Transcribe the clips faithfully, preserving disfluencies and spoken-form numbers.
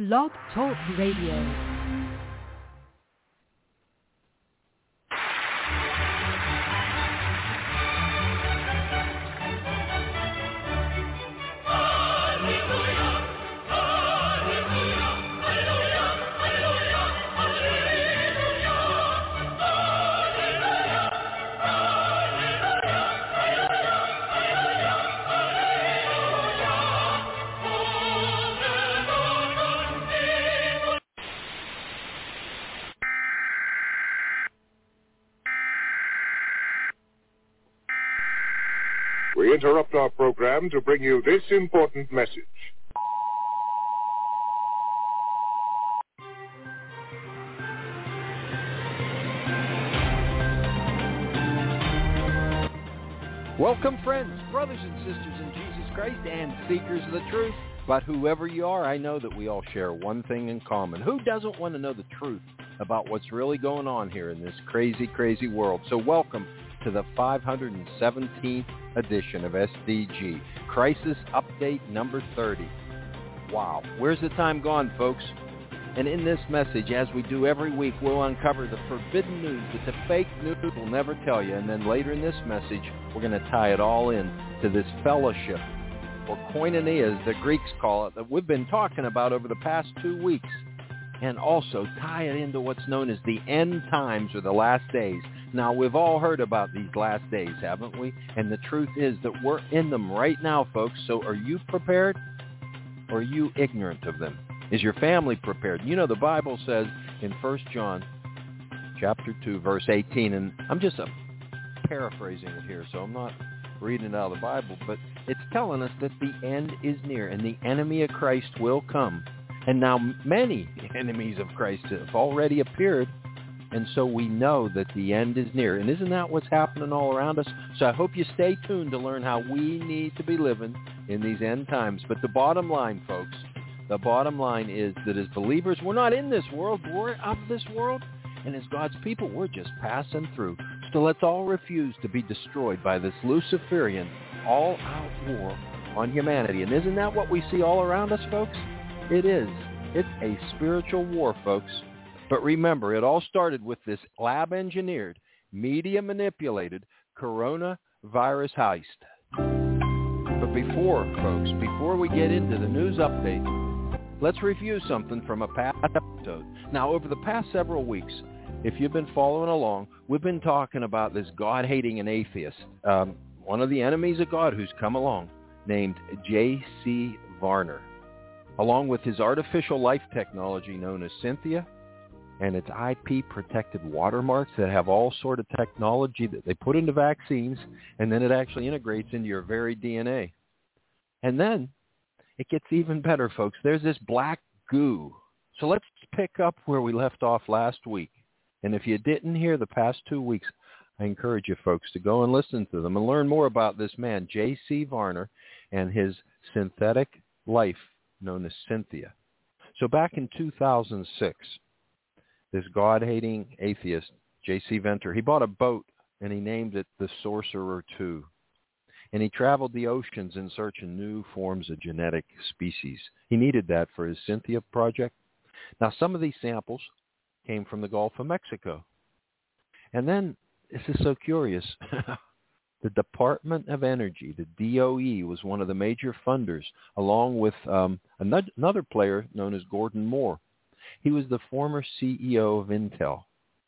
Blog Talk Radio. We interrupt our program to bring you this important message. Welcome, friends, brothers and sisters in Jesus Christ, and seekers of the truth. But whoever you are, I know that we all share one thing in common. Who doesn't want to know the truth about what's really going on here in this crazy, crazy world? So welcome to the five hundred seventeenth edition of S D G, Crisis Update number thirty. Wow, where's the time gone, folks? And in this message, as we do every week, we'll uncover the forbidden news that the fake news will never tell you. And then later in this message, we're going to tie it all in to this fellowship, or koinonia as the Greeks call it, that we've been talking about over the past two weeks. And also tie it into what's known as the end times, or the last days. Now, we've all heard about these last days, haven't we? And the truth is that we're in them right now, folks. So are you prepared, or are you ignorant of them? Is your family prepared? You know, the Bible says in First John chapter two, verse eighteen, and I'm just uh, paraphrasing it here, so I'm not reading it out of the Bible, but it's telling us that the end is near, and the enemy of Christ will come. And now many enemies of Christ have already appeared, and so we know that the end is near. And isn't that what's happening all around us? So I hope you stay tuned to learn how we need to be living in these end times. But the bottom line, folks, the bottom line is that as believers, we're not in this world, we're of this world. And as God's people, we're just passing through. So let's all refuse to be destroyed by this Luciferian all-out war on humanity. And isn't that what we see all around us, folks? It is. It's a spiritual war, folks. But remember, it all started with this lab-engineered, media-manipulated coronavirus heist. But before, folks, before we get into the news update, let's review something from a past episode. Now, over the past several weeks, if you've been following along, we've been talking about this God-hating and atheist, um, one of the enemies of God who's come along, named J C Varner, along with his artificial life technology known as Cynthia, and its I P-protected watermarks that have all sort of technology that they put into vaccines, and then it actually integrates into your very D N A. And then it gets even better, folks. There's this black goo. So let's pick up where we left off last week. And if you didn't hear the past two weeks, I encourage you folks to go and listen to them and learn more about this man, J C Varner, and his synthetic life known as Cynthia. So back in two thousand six, this God-hating atheist, J C Venter, he bought a boat and he named it the Sorcerer two. And he traveled the oceans in search of new forms of genetic species. He needed that for his Cynthia project. Now, some of these samples came from the Gulf of Mexico. And then, this is so curious, the Department of Energy, the D O E, was one of the major funders, along with um, another player known as Gordon Moore. He was the former C E O of Intel,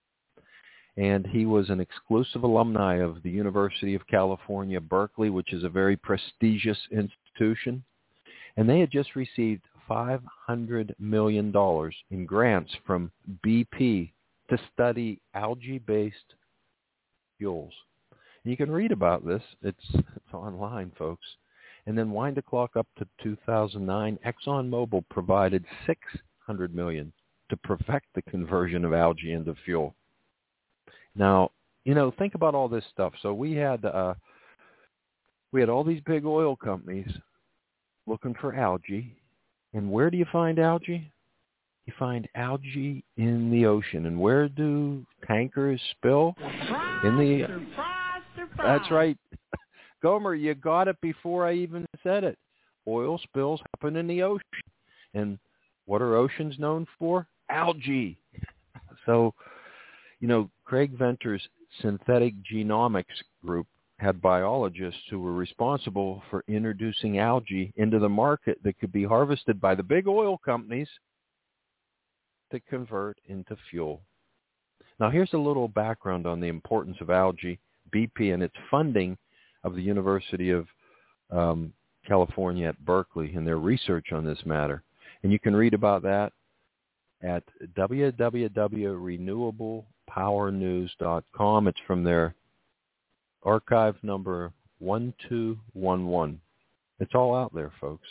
and he was an exclusive alumni of the University of California, Berkeley, which is a very prestigious institution. And they had just received five hundred million dollars in grants from B P to study algae-based fuels. And you can read about this. It's, it's online, folks. And then wind the clock up to two thousand nine. ExxonMobil provided six hundred million dollars to perfect the conversion of algae into fuel. Now, you know, think about all this stuff. So we had uh, we had all these big oil companies looking for algae. And where do you find algae? You find algae in the ocean. And where do tankers spill? In the surprise, surprise. That's right. Gomer, you got it before I even said it. Oil spills happen in the ocean. And What are oceans known for? Algae. So, you know, Craig Venter's synthetic genomics group had biologists who were responsible for introducing algae into the market that could be harvested by the big oil companies to convert into fuel. Now, here's a little background on the importance of algae, B P, and its funding of the University of um, California at Berkeley and their research on this matter. And you can read about that at w w w dot renewable power news dot com. It's from their archive number one two one one. It's all out there, folks.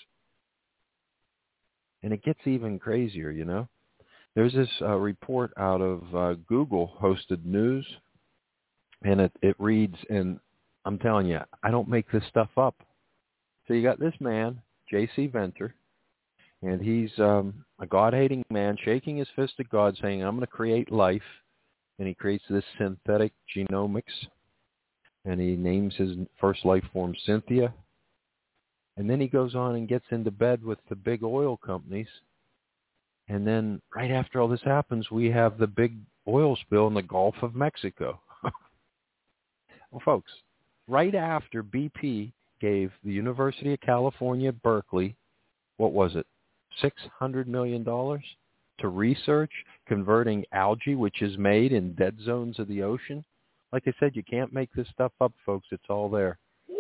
And it gets even crazier, you know. There's this uh, report out of uh, Google-hosted news, and it, it reads, and I'm telling you, I don't make this stuff up. So you got this man, J C Venter, and he's um, a God-hating man shaking his fist at God saying, I'm going to create life, and he creates this synthetic genomics, and he names his first life form Cynthia, and then he goes on and gets into bed with the big oil companies. And then right after all this happens, we have the big oil spill in the Gulf of Mexico. Well, folks, right after B P gave the University of California, Berkeley, what was it, six hundred million dollars to research converting algae, which is made in dead zones of the ocean. Like I said, you can't make this stuff up, folks. It's all there.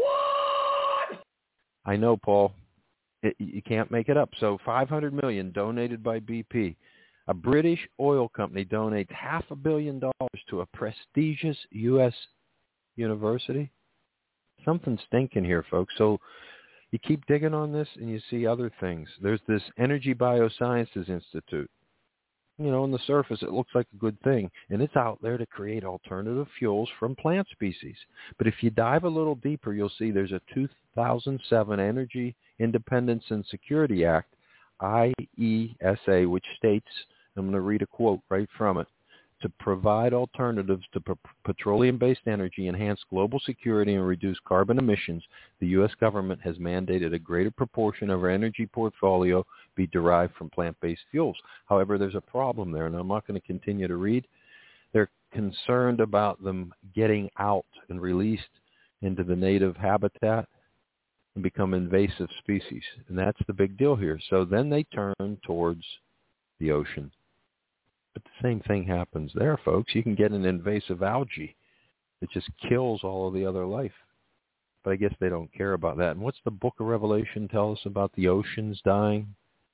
What? I know, Paul. It, you can't make it up. So five hundred million dollars donated by B P. A British oil company donates half a billion dollars to a prestigious U S university. Something's stinking here, folks. So you keep digging on this and you see other things. There's this Energy Biosciences Institute. You know, on the surface, it looks like a good thing, and it's out there to create alternative fuels from plant species. But if you dive a little deeper, you'll see there's a two thousand seven Energy Independence and Security Act, I E S A, which states, I'm going to read a quote right from it, to provide alternatives to p- petroleum-based energy, enhance global security, and reduce carbon emissions, the U S government has mandated a greater proportion of our energy portfolio be derived from plant-based fuels. However, there's a problem there, and I'm not going to continue to read. They're concerned about them getting out and released into the native habitat and become invasive species, and that's the big deal here. So then they turn towards the ocean. But the same thing happens there, folks. You can get an invasive algae that just kills all of the other life. But I guess they don't care about that. And what's the Book of Revelation tell us about the oceans dying?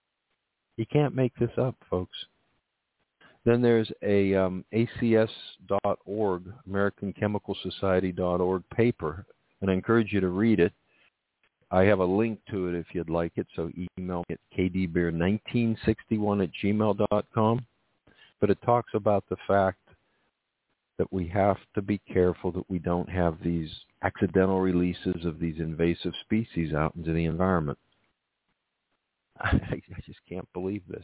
You can't make this up, folks. Then there's a um, A C S dot org, American Chemical Society dot org paper, and I encourage you to read it. I have a link to it if you'd like it, so email me at k d beer nineteen sixty-one at gmail dot com. But it talks about the fact that we have to be careful that we don't have these accidental releases of these invasive species out into the environment. I, I just can't believe this.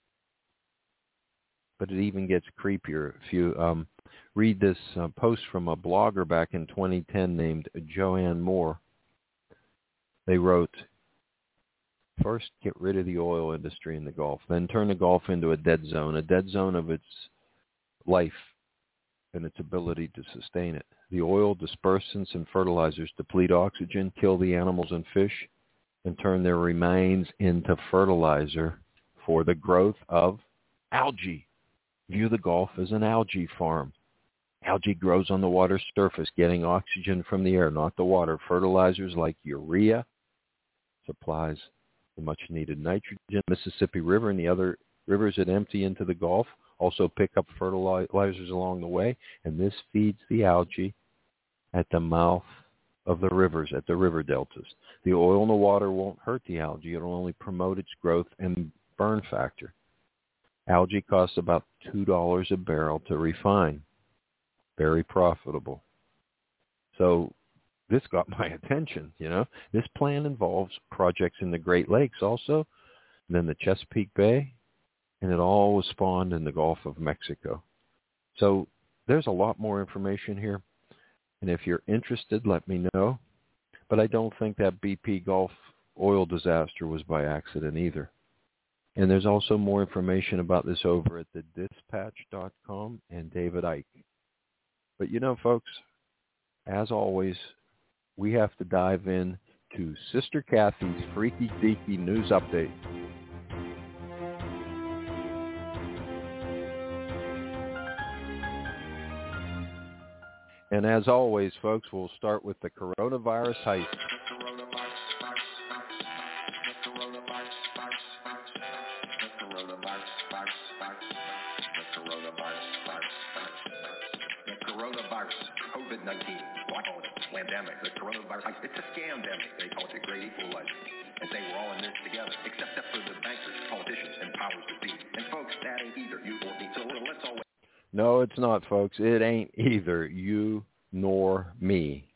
But it even gets creepier. If you um, read this uh, post from a blogger back in twenty ten named Joanne Moore, they wrote, first, get rid of the oil industry in the Gulf. Then turn the Gulf into a dead zone, a dead zone of its life and its ability to sustain it. The oil, dispersants, and fertilizers deplete oxygen, kill the animals and fish, and turn their remains into fertilizer for the growth of algae. View the Gulf as an algae farm. Algae grows on the water's surface, getting oxygen from the air, not the water. Fertilizers like urea supplies the much-needed nitrogen. Mississippi River and the other rivers that empty into the Gulf also pick up fertilizers along the way, and this feeds the algae at the mouth of the rivers, at the river deltas. The oil in the water won't hurt the algae. It'll only promote its growth and burn factor. Algae costs about two dollars a barrel to refine. Very profitable. So this got my attention, you know. This plan involves projects in the Great Lakes also, and then the Chesapeake Bay, and it all was spawned in the Gulf of Mexico. So there's a lot more information here, and if you're interested, let me know. But I don't think that B P Gulf oil disaster was by accident either. And there's also more information about this over at the dispatch dot com and David Icke. But you know, folks, as always, we have to dive in to Sister Kathy's Freaky Deaky News Update. And as always, folks, we'll start with the coronavirus heist. COVID nineteen, why call it a pandemic? The coronavirus, it's a scam-demic. They call it the great equalizer. And say we're all in this together, except for the bankers, politicians, and powers that be. And folks, that ain't either you or me. So let's all... No, it's not, folks. It ain't either you nor me.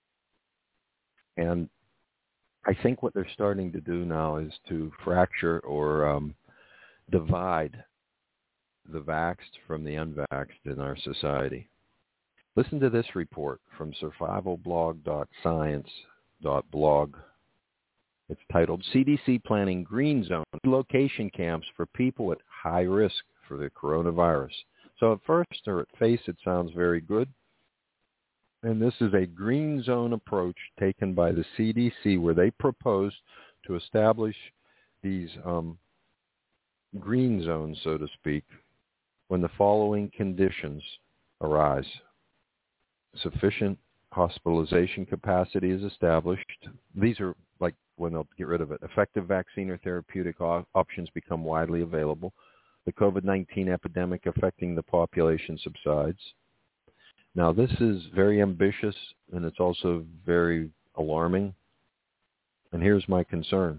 And I think what they're starting to do now is to fracture or um, divide the vaxxed from the unvaxxed in our society. Listen to this report from survival blog dot science dot blog. It's titled C D C Planning Green Zone Relocation Camps for People at High Risk for the Coronavirus. So at first, or at face, it sounds very good. And this is a green zone approach taken by the C D C where they propose to establish these um, green zones, so to speak, when the following conditions arise. Sufficient hospitalization capacity is established. These are like when they'll get rid of it. Effective vaccine or therapeutic op- options become widely available. The COVID nineteen epidemic affecting the population subsides. Now, this is very ambitious, and it's also very alarming. And here's my concern.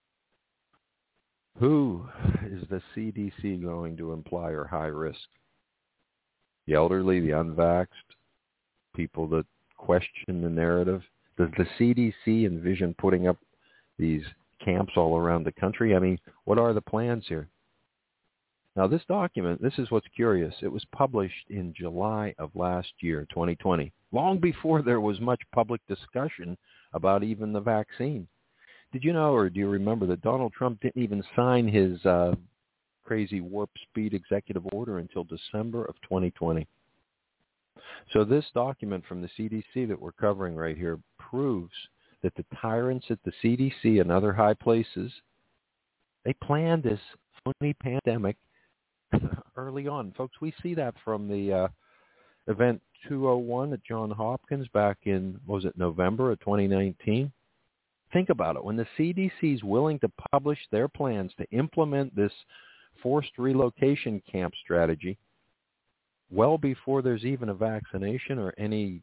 Who is the C D C going to imply are high risk? The elderly, the unvaxxed, people that question the narrative? Does the C D C envision putting up these camps all around the country? I mean, what are the plans here? Now, this document, this is what's curious. It was published in July of last year, twenty twenty, long before there was much public discussion about even the vaccine. Did you know, or do you remember, that Donald Trump didn't even sign his uh, crazy warp speed executive order until December of twenty twenty? So this document from the C D C that we're covering right here proves that the tyrants at the C D C and other high places, they planned this phony pandemic early on. Folks, we see that from the uh, event two oh one at Johns Hopkins back in, what was it, November of twenty nineteen? Think about it. When the C D C is willing to publish their plans to implement this forced relocation camp strategy, well before there's even a vaccination or any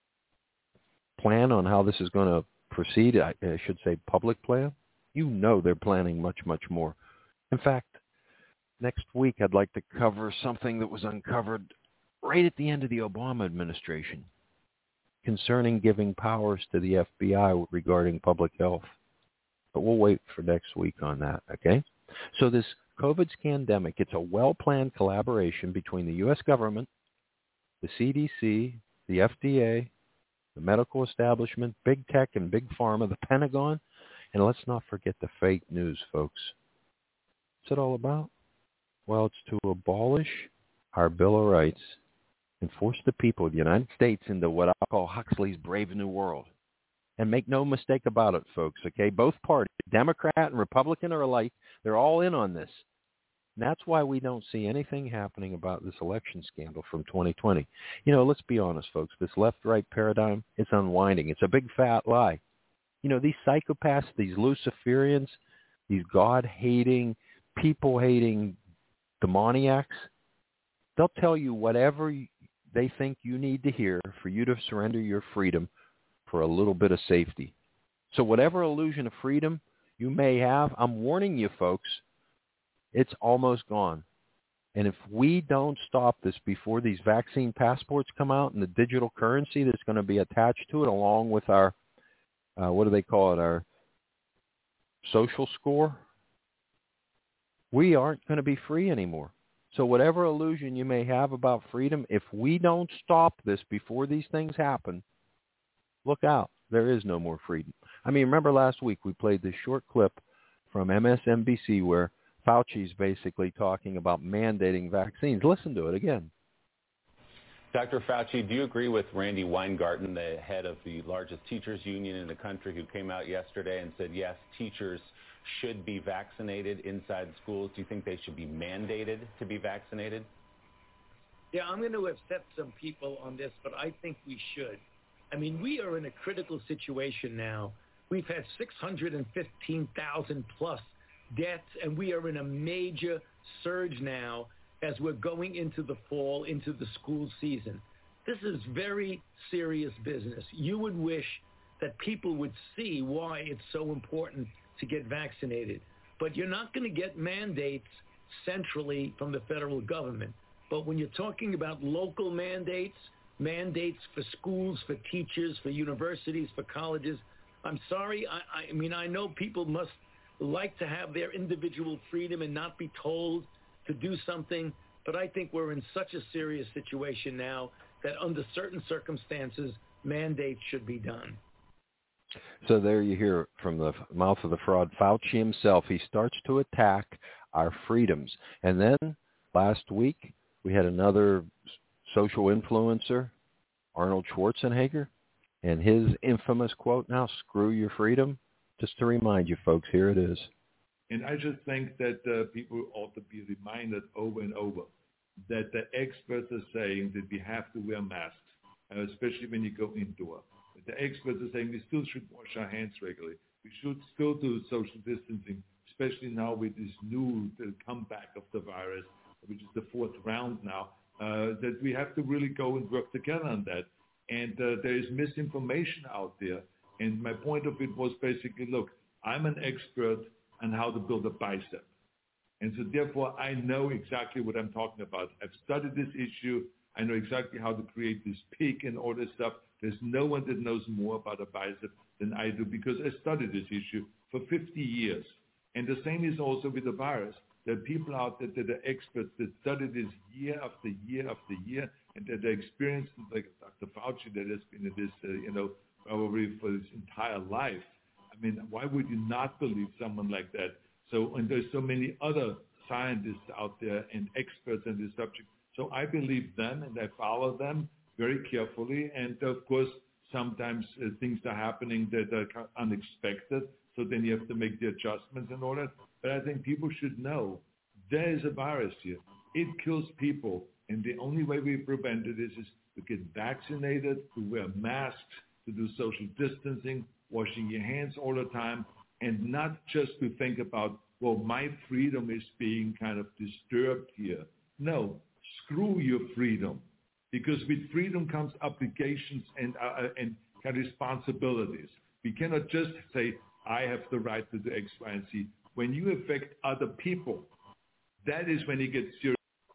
plan on how this is going to proceed, I, I should say public plan, you know they're planning much, much more. In fact, next week I'd like to cover something that was uncovered right at the end of the Obama administration concerning giving powers to the F B I regarding public health. But we'll wait for next week on that, okay? So this COVID scandemic, it's a well-planned collaboration between the U S government, the C D C, the F D A, the medical establishment, big tech and big pharma, the Pentagon, and let's not forget the fake news, folks. What's it all about? Well, it's to abolish our Bill of Rights and force the people of the United States into what I call Huxley's Brave New World. And make no mistake about it, folks, okay? Both parties, Democrat and Republican are alike. They're all in on this. And that's why we don't see anything happening about this election scandal from twenty twenty. You know, let's be honest, folks. This left-right paradigm, it's unwinding. It's a big fat lie. You know, these psychopaths, these Luciferians, these God-hating, people-hating demoniacs, they'll tell you whatever they think you need to hear for you to surrender your freedom for a little bit of safety. So whatever illusion of freedom you may have, I'm warning you, folks, it's almost gone. And if we don't stop this before these vaccine passports come out and the digital currency that's going to be attached to it, along with our, uh, what do they call it, our social score, we aren't going to be free anymore. So whatever illusion you may have about freedom, if we don't stop this before these things happen, look out. There is no more freedom. I mean, remember last week we played this short clip from M S N B C where Fauci's basically talking about mandating vaccines. Listen to it again. Doctor Fauci, do you agree with Randy Weingarten, the head of the largest teachers union in the country, who came out yesterday and said, yes, teachers should be vaccinated inside schools? Do you think they should be mandated to be vaccinated? Yeah, I'm going to upset some people on this, but I think we should. I mean, we are in a critical situation now. We've had six hundred fifteen thousand plus deaths, and we are in a major surge now as we're going into the fall, into the school season. This is very serious business. You would wish that people would see why it's so important to get vaccinated. But you're not going to get mandates centrally from the federal government. But when you're talking about local mandates, mandates for schools, for teachers, for universities, for colleges, I'm sorry. I, I mean, I know people must like to have their individual freedom and not be told to do something, but I think we're in such a serious situation now that under certain circumstances, mandates should be done. So there you hear from the mouth of the fraud, Fauci himself. He starts to attack our freedoms. And then last week, we had another social influencer, Arnold Schwarzenegger, and his infamous quote, now, screw your freedom. Just to remind you folks, here it is. And I just think that uh, people ought to be reminded over and over that the experts are saying that we have to wear masks, uh, especially when you go indoor. The experts are saying we still should wash our hands regularly. We should still do social distancing, especially now with this new the comeback of the virus, which is the fourth round now, uh, that we have to really go and work together on that. And uh, there is misinformation out there. And my point of it was basically, look, I'm an expert on how to build a bicep. And so therefore, I know exactly what I'm talking about. I've studied this issue. I know exactly how to create this peak and all this stuff. There's no one that knows more about a bicep than I do because I studied this issue for fifty years. And the same is also with the virus. There are people out there that are experts that study this year after year after year, and that are experienced, like Doctor Fauci that has been in this, uh, you know, probably for his entire life. I mean, why would you not believe someone like that? So, and there's so many other scientists out there and experts in this subject. So I believe them and I follow them very carefully. And of course, sometimes uh, things are happening that are unexpected. So then you have to make the adjustments and all that. But I think people should know there is a virus here. It kills people. And the only way we prevent it is, is to get vaccinated, to wear masks, to do social distancing, washing your hands all the time, and not just to think about, well, my freedom is being kind of disturbed here. No, screw your freedom, because with freedom comes obligations and uh, and kind of responsibilities. We cannot just say, I have the right to do X, Y, and Z. When you affect other people, that is when it gets serious.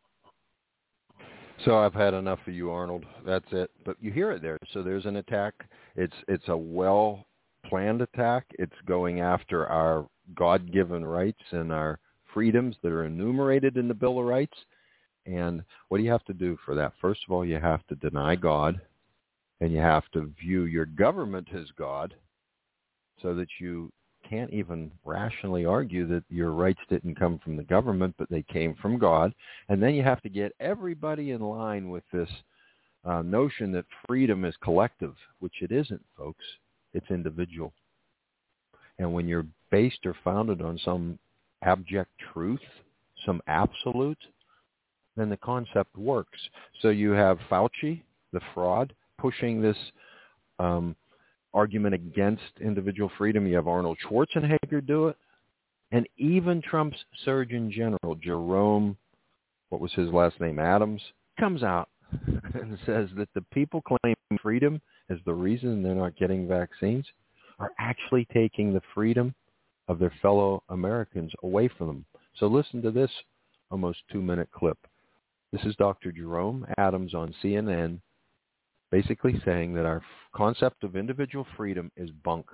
So I've had enough of you, Arnold. That's it. But you hear it there. So there's an attack. It's it's a well-planned attack. It's going after our God-given rights and our freedoms that are enumerated in the Bill of Rights. And what do you have to do for that? First of all, you have to deny God, and you have to view your government as God so that you can't even rationally argue that your rights didn't come from the government, but they came from God. And then you have to get everybody in line with this uh, notion that freedom is collective, which it isn't, folks. It's individual. And when you're based or founded on some abject truth, some absolute, then the concept works. So you have Fauci, the fraud, pushing this um, argument against individual freedom. You have Arnold Schwarzenegger do it. And even Trump's Surgeon General, Jerome, what was his last name, Adams, comes out and says that the people claiming freedom as the reason they're not getting vaccines are actually taking the freedom of their fellow Americans away from them. So listen to this almost two-minute clip. This is Doctor Jerome Adams on C N N basically saying that our concept of individual freedom is bunk.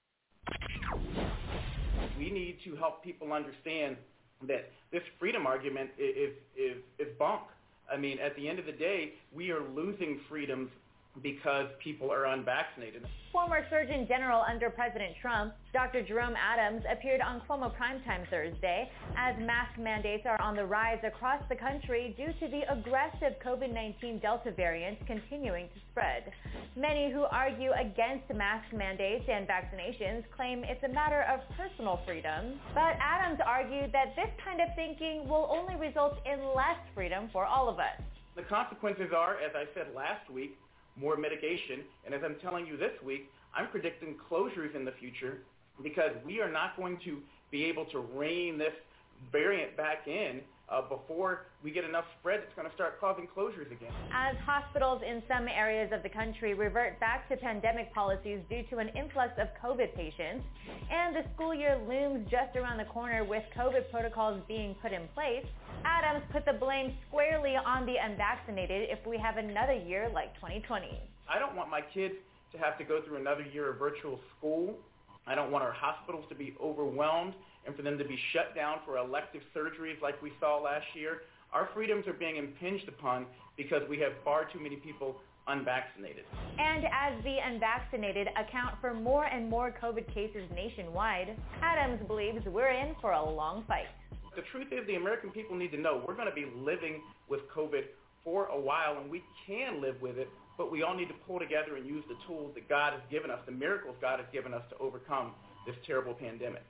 We need to help people understand that this freedom argument is, is, is bunk. I mean, at the end of the day, we are losing freedoms because people are unvaccinated. Former Surgeon General under President Trump, Doctor Jerome Adams, appeared on Cuomo Primetime Thursday as mask mandates are on the rise across the country due to the aggressive COVID nineteen Delta variant continuing to spread. Many who argue against mask mandates and vaccinations claim it's a matter of personal freedom, but Adams argued that this kind of thinking will only result in less freedom for all of us. The consequences are, as I said last week, more mitigation, and as I'm telling you this week, I'm predicting closures in the future because we are not going to be able to rein this variant back in uh, before we get enough spread that's going to start causing closures again. As hospitals in some areas of the country revert back to pandemic policies due to an influx of COVID patients, and the school year looms just around the corner with COVID protocols being put in place, Adams put the blame squarely on the unvaccinated if we have another year like twenty twenty. I don't want my kids to have to go through another year of virtual school. I don't want our hospitals to be overwhelmed and for them to be shut down for elective surgeries like we saw last year. Our freedoms are being impinged upon because we have far too many people unvaccinated. And as the unvaccinated account for more and more COVID cases nationwide, Adams believes we're in for a long fight. The truth is the American people need to know we're going to be living with COVID for a while, and we can live with it, but we all need to pull together and use the tools that God has given us, the miracles God has given us to overcome this terrible pandemic.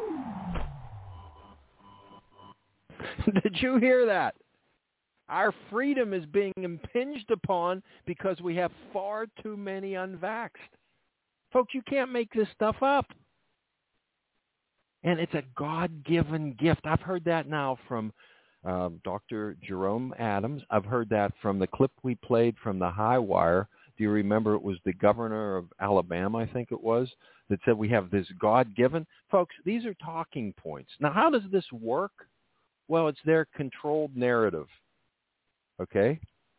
Did you hear that? Our freedom is being impinged upon because we have far too many unvaxxed. Folks, you can't make this stuff up. And it's a God-given gift. I've heard that now from uh, Doctor Jerome Adams. I've heard that from the clip we played from the High Wire. Do you remember it was the governor of Alabama, I think it was, that said we have this God-given? Folks, these are talking points. Now, how does this work? Well, it's their controlled narrative, okay?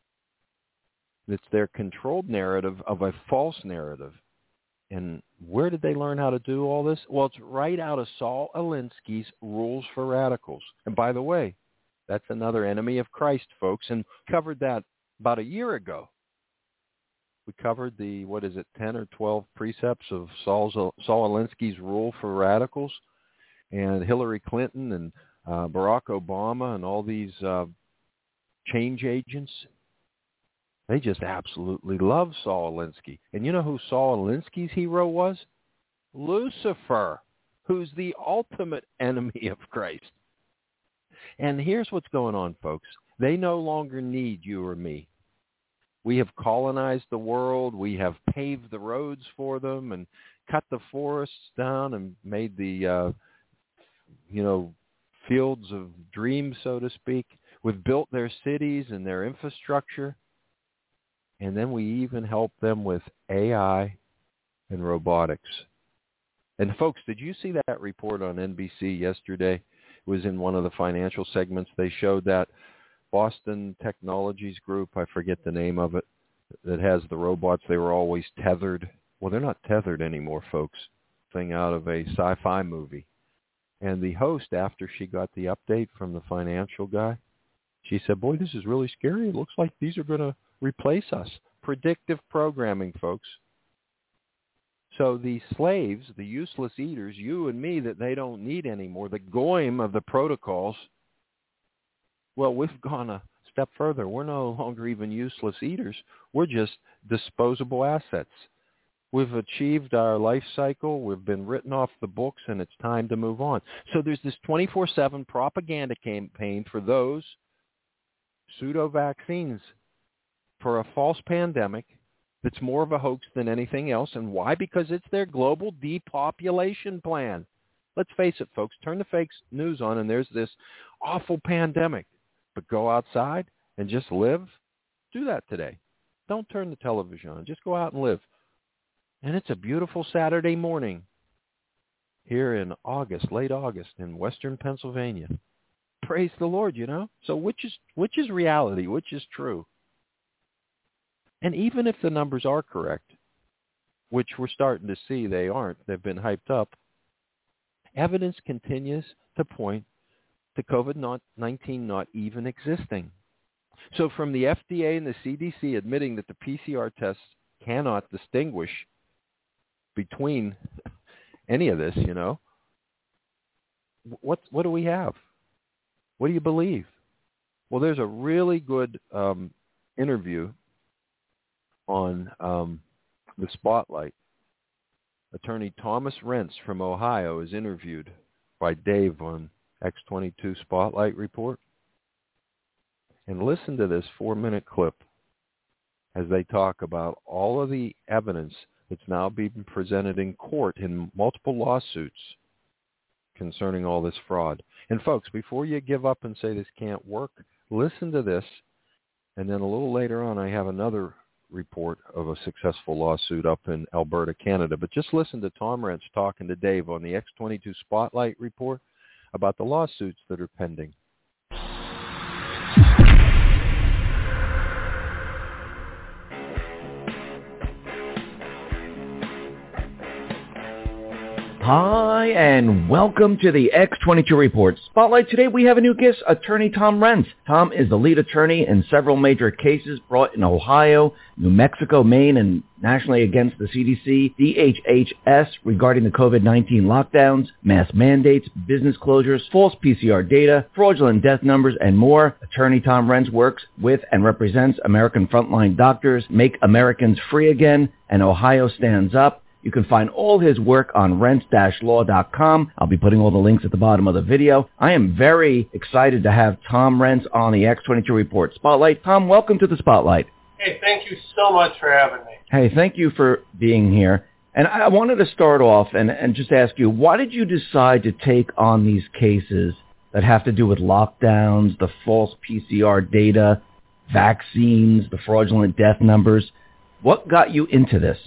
It's their controlled narrative of a false narrative. And where did they learn how to do all this? Well, it's right out of Saul Alinsky's Rules for Radicals. And by the way, that's another enemy of Christ, folks, and covered that about a year ago. We covered the, what is it, ten or twelve precepts of Saul's, Saul Alinsky's Rule for Radicals, and Hillary Clinton and uh, Barack Obama and all these uh, change agents. They just absolutely love Saul Alinsky. And you know who Saul Alinsky's hero was? Lucifer, who's the ultimate enemy of Christ. And here's what's going on, folks. They no longer need you or me. We have colonized the world. We have paved the roads for them and cut the forests down and made the, uh, you know, fields of dreams, so to speak. We've built their cities and their infrastructure. And then we even help them with A I and robotics. And folks, did you see that report on N B C yesterday? It was in one of the financial segments. They showed that Boston Technologies Group, I forget the name of it, that has the robots. They were always tethered. Well, they're not tethered anymore, folks. Thing out of a sci-fi movie. And the host, after she got the update from the financial guy, she said, boy, this is really scary. It looks like these are going to replace us. Predictive programming, folks. So the slaves, the useless eaters, you and me that they don't need anymore, the goyim of the protocols, well, we've gone a step further. We're no longer even useless eaters. We're just disposable assets. We've achieved our life cycle. We've been written off the books, and it's time to move on. So there's this twenty-four seven propaganda campaign for those pseudo-vaccines for a false pandemic that's more of a hoax than anything else. And why? Because it's their global depopulation plan. Let's face it, folks. Turn the fake news on, and there's this awful pandemic. But go outside and just live. Do that today. Don't turn the television on. Just go out and live. And it's a beautiful Saturday morning here in August, late August, in western Pennsylvania. Praise the Lord, you know. So which is which is reality? Which is true? And even if the numbers are correct, which we're starting to see they aren't, they've been hyped up, evidence continues to point to COVID nineteen not even existing. So from the F D A and the C D C admitting that the P C R tests cannot distinguish between any of this, you know, what what do we have? What do you believe? Well, there's a really good um, interview on um, the Spotlight. Attorney Thomas Rentz from Ohio is interviewed by Dave on X twenty-two Spotlight Report. And listen to this four-minute clip as they talk about all of the evidence that's now being presented in court in multiple lawsuits concerning all this fraud. And folks, before you give up and say this can't work, listen to this. And then a little later on, I have another report of a successful lawsuit up in Alberta, Canada. But just listen to Tom Rentz talking to Dave on the X twenty-two Spotlight Report about the lawsuits that are pending. Hi, and welcome to the X twenty-two Report Spotlight. Today we have a new guest, Attorney Tom Rentz. Tom is the lead attorney in several major cases brought in Ohio, New Mexico, Maine, and nationally against the C D C, D H H S regarding the COVID nineteen lockdowns, mask mandates, business closures, false P C R data, fraudulent death numbers, and more. Attorney Tom Rentz works with and represents American frontline doctors, Make Americans Free Again, and Ohio Stands Up. You can find all his work on rentz dash law dot com. I'll be putting all the links at the bottom of the video. I am very excited to have Tom Rentz on the X twenty-two Report Spotlight. Tom, welcome to the Spotlight. Hey, thank you so much for having me. Hey, thank you for being here. And I wanted to start off and, and just ask you, why did you decide to take on these cases that have to do with lockdowns, the false P C R data, vaccines, the fraudulent death numbers? What got you into this?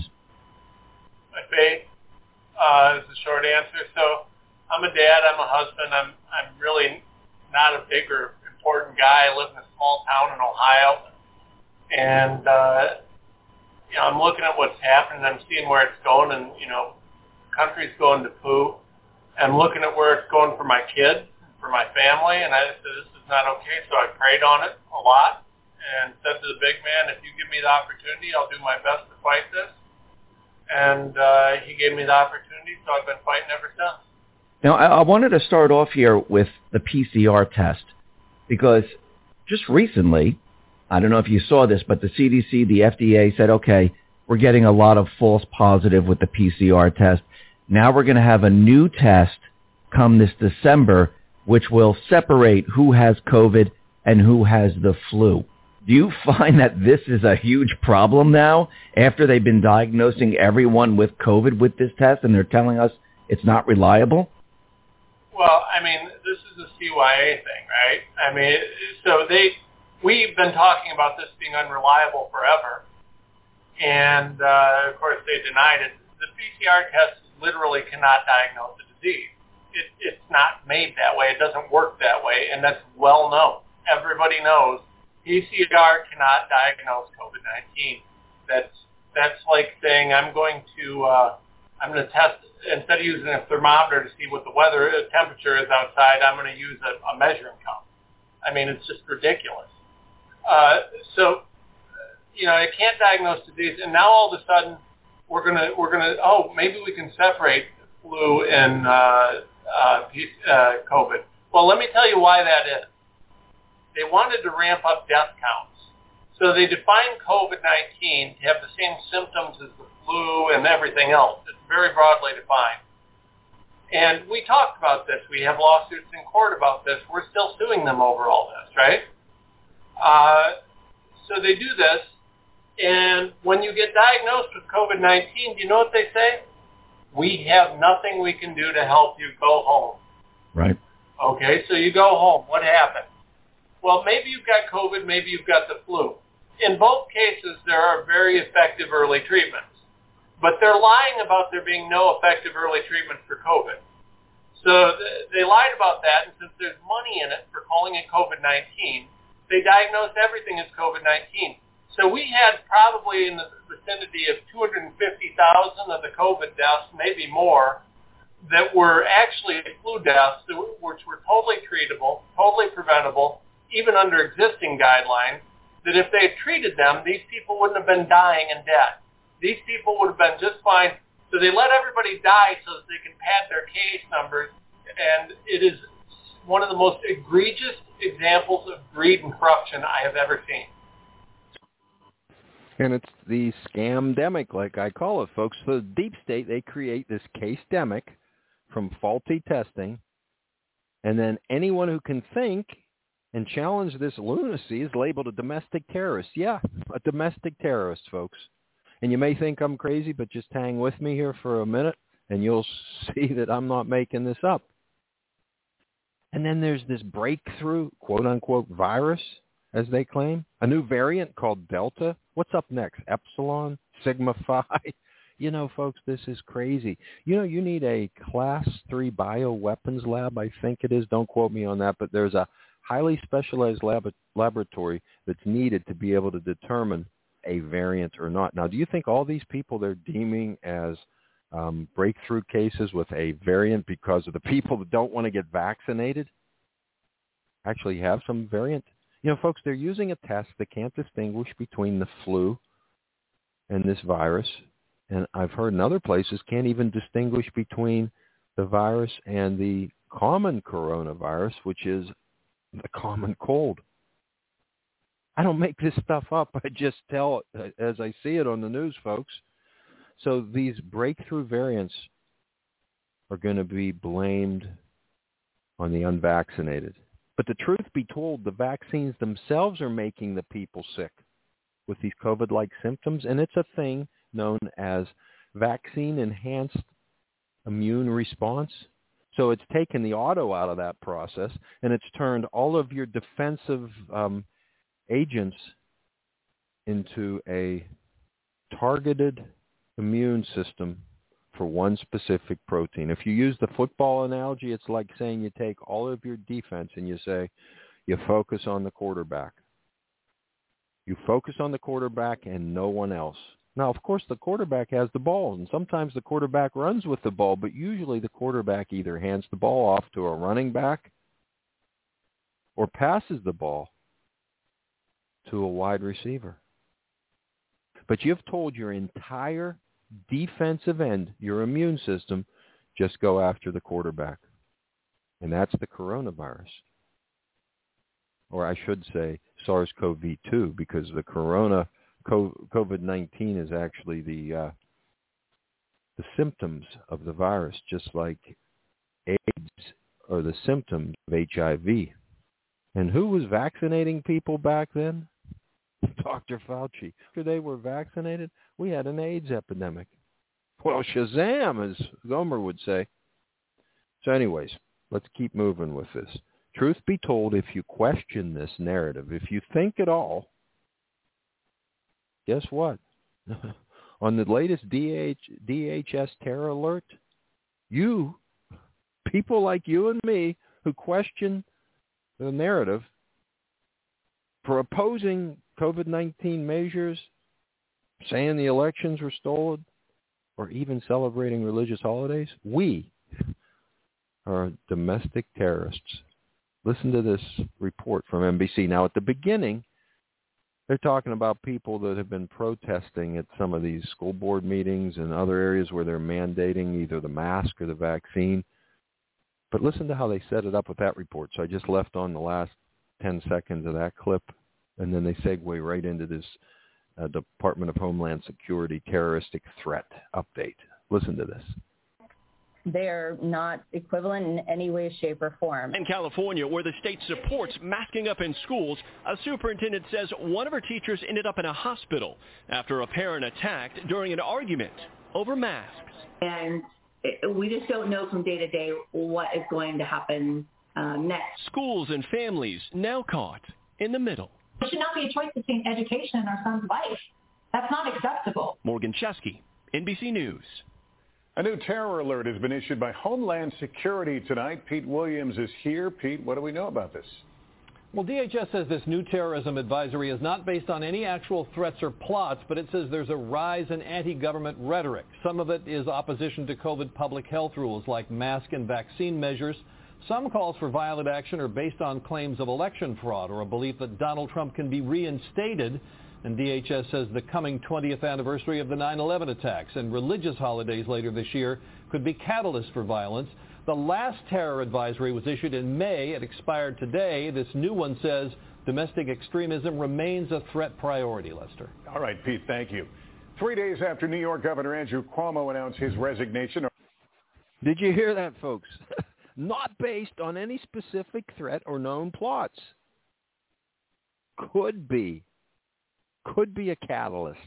My faith uh, is the short answer. So I'm a dad. I'm a husband. I'm I'm really not a big or important guy. I live in a small town in Ohio, and uh, you know, I'm looking at what's happening. I'm seeing where it's going, and you know, the country's going to poo. I'm looking at where it's going for my kid, for my family, and I said this is not okay. So I prayed on it a lot and said to the big man, if you give me the opportunity, I'll do my best to fight this. And uh, he gave me the opportunity, so I've been fighting ever since. Now, I, I wanted to start off here with the P C R test, because just recently, I don't know if you saw this, but the C D C, the F D A said, okay, we're getting a lot of false positive with the P C R test. Now we're going to have a new test come this December, which will separate who has COVID and who has the flu. Do you find that this is a huge problem now after they've been diagnosing everyone with COVID with this test and they're telling us it's not reliable? Well, I mean, this is a C Y A thing, right? I mean, so they, we've been talking about this being unreliable forever, and uh, of course they denied it. The P C R test literally cannot diagnose the disease. It, it's not made that way. It doesn't work that way, and that's well known. Everybody knows P C R cannot diagnose COVID nineteen. That's that's like saying I'm going to uh, I'm going to test, instead of using a thermometer to see what the weather uh, temperature is outside, I'm going to use a, a measuring cup. I mean, it's just ridiculous. Uh, so, you know, it can't diagnose disease, and now all of a sudden we're gonna we're gonna oh maybe we can separate flu and uh, uh, uh, COVID. Well, let me tell you why that is. They wanted to ramp up death counts. So they defined COVID nineteen to have the same symptoms as the flu and everything else. It's very broadly defined. And we talked about this. We have lawsuits in court about this. We're still suing them over all this, right? Uh, so they do this. And when you get diagnosed with COVID nineteen, do you know what they say? We have nothing we can do to help you. Go home. Right. Okay, so you go home. What happened? Well, maybe you've got COVID, maybe you've got the flu. In both cases, there are very effective early treatments. But they're lying about there being no effective early treatment for COVID. So th- they lied about that, and since there's money in it for calling it COVID nineteen, they diagnosed everything as COVID nineteen. So we had probably in the vicinity of two hundred fifty thousand of the COVID deaths, maybe more, that were actually flu deaths, which were totally treatable, totally preventable, even under existing guidelines, that if they had treated them, these people wouldn't have been dying and dead. These people would have been just fine. So they let everybody die so that they can pad their case numbers. And it is one of the most egregious examples of greed and corruption I have ever seen. And it's the scamdemic, like I call it, folks. The deep state, they create this case-demic from faulty testing, and then anyone who can think and challenge this lunacy is labeled a domestic terrorist. Yeah, a domestic terrorist, folks. And you may think I'm crazy, but just hang with me here for a minute, and you'll see that I'm not making this up. And then there's this breakthrough, quote-unquote, virus, as they claim, a new variant called Delta. What's up next? Epsilon? Sigma Phi? You know, folks, this is crazy. You know, you need a class three bioweapons lab, I think it is. Don't quote me on that, but there's a highly specialized lab- laboratory that's needed to be able to determine a variant or not. Now, do you think all these people they're deeming as um, breakthrough cases with a variant because of the people that don't want to get vaccinated actually have some variant? You know, folks, they're using a test that can't distinguish between the flu and this virus. And I've heard in other places can't even distinguish between the virus and the common coronavirus, which is the common cold. I don't make this stuff up. I just tell it as I see it on the news, folks. So these breakthrough variants are going to be blamed on the unvaccinated. But the truth be told, the vaccines themselves are making the people sick with these COVID-like symptoms, and it's a thing known as vaccine-enhanced immune response. So it's taken the auto out of that process, and it's turned all of your defensive um, agents into a targeted immune system for one specific protein. If you use the football analogy, it's like saying you take all of your defense and you say you focus on the quarterback. You focus on the quarterback and no one else. Now, of course, the quarterback has the ball, and sometimes the quarterback runs with the ball, but usually the quarterback either hands the ball off to a running back or passes the ball to a wide receiver. But you've told your entire defensive end, your immune system, just go after the quarterback. And that's the coronavirus. Or I should say SARS-C o V two, because the corona COVID nineteen is actually the uh, the symptoms of the virus, just like AIDS are the symptoms of H I V. And who was vaccinating people back then? Doctor Fauci. After they were vaccinated, we had an AIDS epidemic. Well, Shazam, as Gomer would say. So anyways, let's keep moving with this. Truth be told, if you question this narrative, if you think at all, guess what? On the latest D H S terror alert, you, people like you and me who question the narrative for opposing COVID nineteen measures, saying the elections were stolen, or even celebrating religious holidays, we are domestic terrorists. Listen to this report from N B C. Now, at the beginning, they're talking about people that have been protesting at some of these school board meetings and other areas where they're mandating either the mask or the vaccine. But listen to how they set it up with that report. So I just left on the last ten seconds of that clip, and then they segue right into this uh, Department of Homeland Security terroristic threat update. Listen to this. They're not equivalent in any way, shape, or form. In California, where the state supports masking up in schools, a superintendent says one of her teachers ended up in a hospital after a parent attacked during an argument over masks. And it, we just don't know from day to day what is going to happen um, next. Schools and families now caught in the middle. There should not be a choice between education and our son's life. That's not acceptable. Morgan Chesky, N B C News. A new terror alert has been issued by Homeland Security tonight. Pete Williams is here. Pete, what do we know about this? Well, D H S says this new terrorism advisory is not based on any actual threats or plots, but it says there's a rise in anti-government rhetoric. Some of it is opposition to COVID public health rules like mask and vaccine measures. Some calls for violent action are based on claims of election fraud or a belief that Donald Trump can be reinstated. And D H S says the coming twentieth anniversary of the nine eleven attacks and religious holidays later this year could be catalysts for violence. The last terror advisory was issued in May. It expired today. This new one says domestic extremism remains a threat priority, Lester. All right, Pete, thank you. Three days after New York Governor Andrew Cuomo announced his resignation. Did you hear that, folks? Not based on any specific threat or known plots. Could be. Could be a catalyst.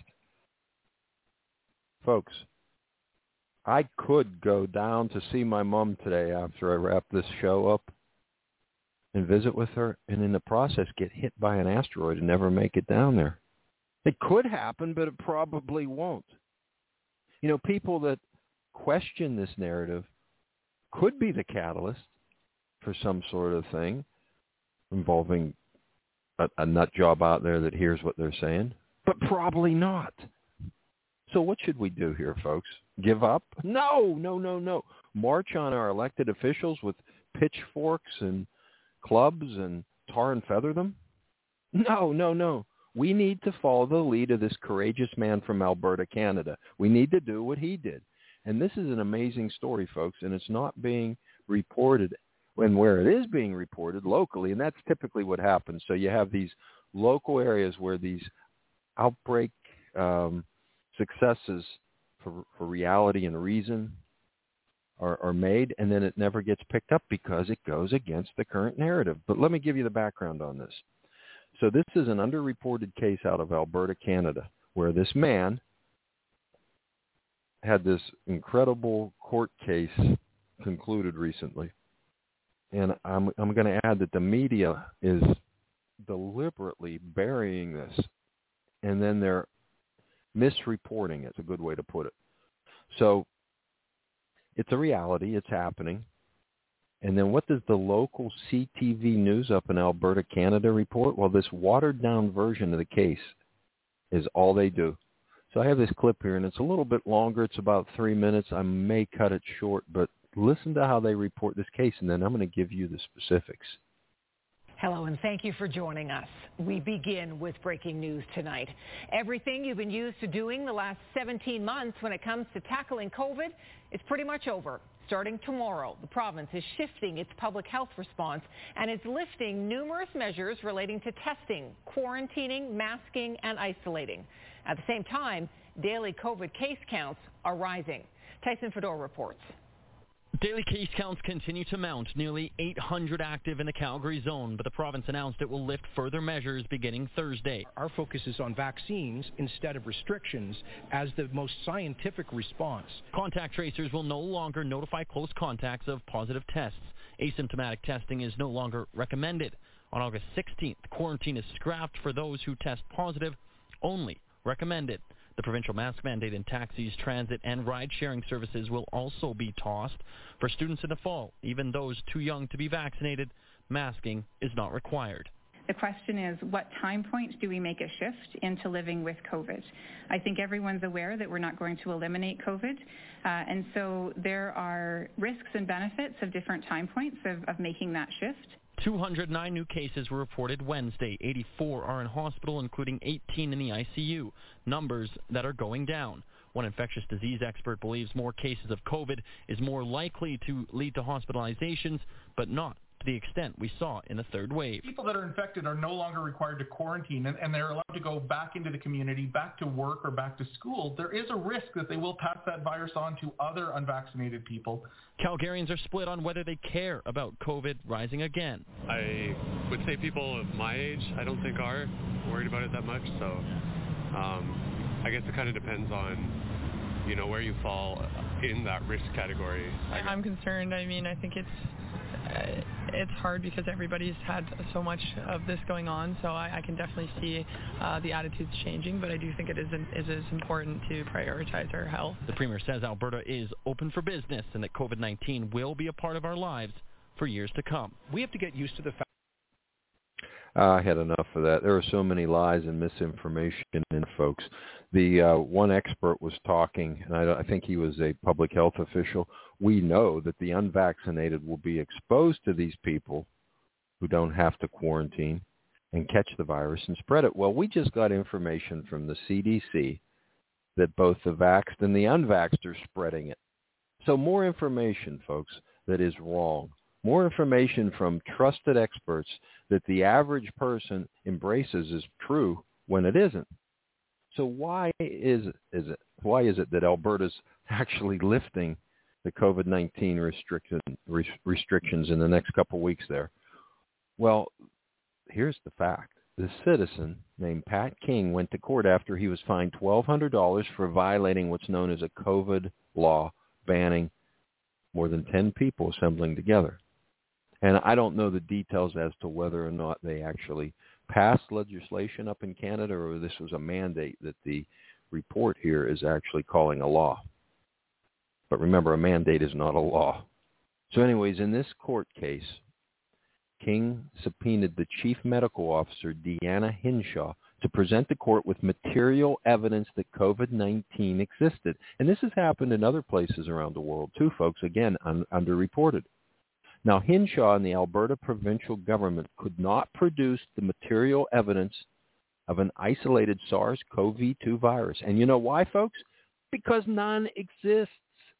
Folks, I could go down to see my mom today after I wrap this show up and visit with her, and in the process get hit by an asteroid and never make it down there. It could happen, but it probably won't. You know, people that question this narrative could be the catalyst for some sort of thing involving a, a nut job out there that hears what they're saying, but probably not. So what should we do here, folks? Give up? No, no, no, no. March on our elected officials with pitchforks and clubs and tar and feather them? No, no, no. We need to follow the lead of this courageous man from Alberta, Canada. We need to do what he did. And this is an amazing story, folks, and it's not being reported when where it is being reported locally, and that's typically what happens. So you have these local areas where these outbreak um, successes for, for reality and reason are, are made, and then it never gets picked up because it goes against the current narrative. But let me give you the background on this. So this is an underreported case out of Alberta, Canada, where this man had this incredible court case concluded recently. And I'm, I'm going to add that the media is deliberately burying this, and then they're misreporting it. It's a good way to put it. So it's a reality. It's happening. And then what does the local C T V News up in Alberta, Canada report? Well, this watered-down version of the case is all they do. So I have this clip here, and it's a little bit longer. It's about three minutes. I may cut it short, but listen to how they report this case, and then I'm going to give you the specifics. Hello, and thank you for joining us. We begin with breaking news tonight. Everything you've been used to doing the last seventeen months when it comes to tackling COVID is pretty much over. Starting tomorrow, the province is shifting its public health response and is lifting numerous measures relating to testing, quarantining, masking, and isolating. At the same time, daily COVID case counts are rising. Tyson Fedor reports. Daily case counts continue to mount, nearly eight hundred active in the Calgary zone, but the province announced it will lift further measures beginning Thursday. Our focus is on vaccines instead of restrictions as the most scientific response. Contact tracers will no longer notify close contacts of positive tests. Asymptomatic testing is no longer recommended. On August sixteenth, quarantine is scrapped for those who test positive, only recommended. The provincial mask mandate in taxis, transit, and ride-sharing services will also be tossed. For students in the fall, even those too young to be vaccinated, masking is not required. The question is, what time point do we make a shift into living with COVID? I think everyone's aware that we're not going to eliminate COVID, uh, and so there are risks and benefits of different time points of, of making that shift. two hundred nine new cases were reported Wednesday. eighty-four are in hospital, including eighteen in the I C U, numbers that are going down. One infectious disease expert believes more cases of COVID is more likely to lead to hospitalizations, but not to the extent we saw in the third wave. People that are infected are no longer required to quarantine, and, and they're allowed to go back into the community, back to work or back to school. There is a risk that they will pass that virus on to other unvaccinated people. Calgarians are split on whether they care about COVID rising again. I would say people of my age, I don't think are worried about it that much, so um, I guess it kind of depends on, you know, where you fall in that risk category. I'm concerned. I mean, I think it's uh, it's hard because everybody's had so much of this going on, so I, I can definitely see uh, the attitudes changing, but I do think it is, it is important to prioritize our health. The Premier says Alberta is open for business and that COVID nineteen will be a part of our lives for years to come. We have to get used to the fact. Uh, I had enough of that. There are so many lies and misinformation in folks. The uh, one expert was talking, and I, I think he was a public health official. We know that the unvaccinated will be exposed to these people who don't have to quarantine and catch the virus and spread it. Well, we just got information from the C D C that both the vaxxed and the unvaxxed are spreading it. So more information, folks, that is wrong. More information from trusted experts that the average person embraces as true when it isn't. So why is is it why is it that Alberta's actually lifting the COVID nineteen restriction, restrictions in the next couple of weeks there? Well, here's the fact. The citizen named Pat King went to court after he was fined twelve hundred dollars for violating what's known as a COVID law banning more than ten people assembling together. And I don't know the details as to whether or not they actually passed legislation up in Canada or this was a mandate that the report here is actually calling a law. But remember, a mandate is not a law. So anyways, in this court case, King subpoenaed the chief medical officer, Deanna Hinshaw, to present the court with material evidence that COVID nineteen existed. And this has happened in other places around the world too, folks, again, un- underreported. Now, Hinshaw and the Alberta provincial government could not produce the material evidence of an isolated SARS-C o V two virus. And you know why, folks? Because none exists.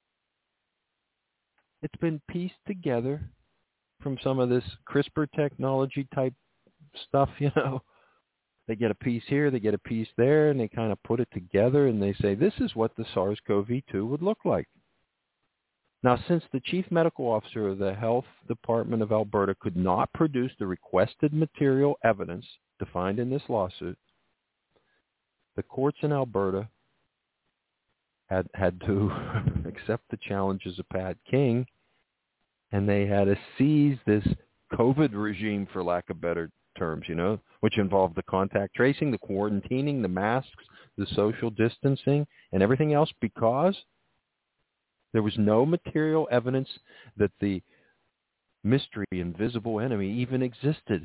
It's been pieced together from some of this CRISPR technology type stuff, you know. They get a piece here, they get a piece there, and they kind of put it together, and they say, this is what the SARS-C o V two would look like. Now, since the chief medical officer of the Health Department of Alberta could not produce the requested material evidence defined in this lawsuit, the courts in Alberta had had to accept the challenges of Pat King, and they had to seize this COVID regime, for lack of better terms, you know, which involved the contact tracing, the quarantining, the masks, the social distancing, and everything else, because there was no material evidence that the mystery, invisible enemy even existed.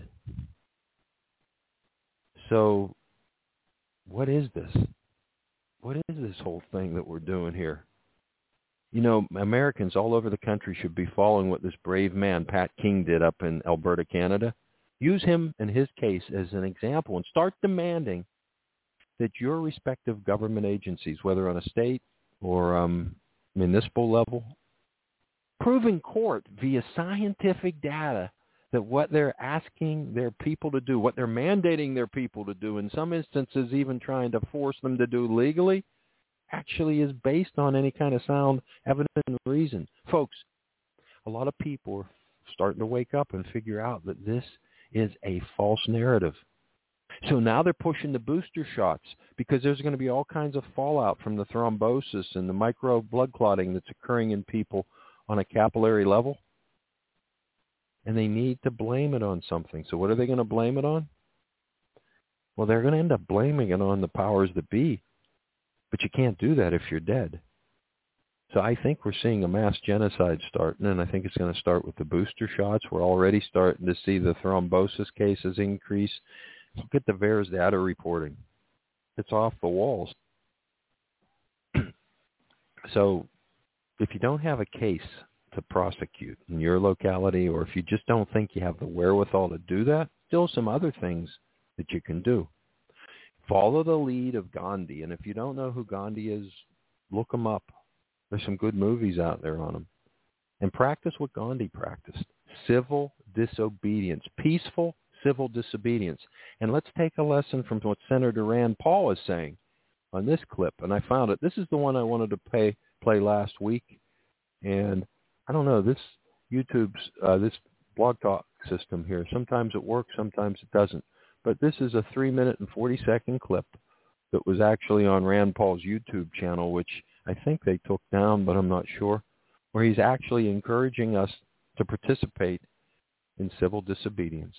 So what is this? What is this whole thing that we're doing here? You know, Americans all over the country should be following what this brave man, Pat King, did up in Alberta, Canada. Use him and his case as an example and start demanding that your respective government agencies, whether on a state or um, municipal level, prove in court via scientific data that what they're asking their people to do, what they're mandating their people to do, in some instances even trying to force them to do legally, actually is based on any kind of sound evidence and reason. Folks, a lot of people are starting to wake up and figure out that this is a false narrative. So now they're pushing the booster shots because there's going to be all kinds of fallout from the thrombosis and the micro blood clotting that's occurring in people on a capillary level. And they need to blame it on something. So what are they going to blame it on? Well, they're going to end up blaming it on the powers that be. But you can't do that if you're dead. So I think we're seeing a mass genocide starting, and I think it's going to start with the booster shots. We're already starting to see the thrombosis cases increase. Look at the V A E R S data reporting. It's off the walls. So if you don't have a case to prosecute in your locality, or if you just don't think you have the wherewithal to do that, still some other things that you can do. Follow the lead of Gandhi. And if you don't know who Gandhi is, look him up. There's some good movies out there on him. And practice what Gandhi practiced. Civil disobedience. Peaceful civil disobedience. And let's take a lesson from what Senator Rand Paul is saying on this clip. And I found it. This is the one I wanted to pay, play last week. And I don't know, this YouTube's, uh, this blog talk system here, sometimes it works, sometimes it doesn't. But this is a three minute and forty second clip that was actually on Rand Paul's YouTube channel, which I think they took down, but I'm not sure, where he's actually encouraging us to participate in civil disobedience.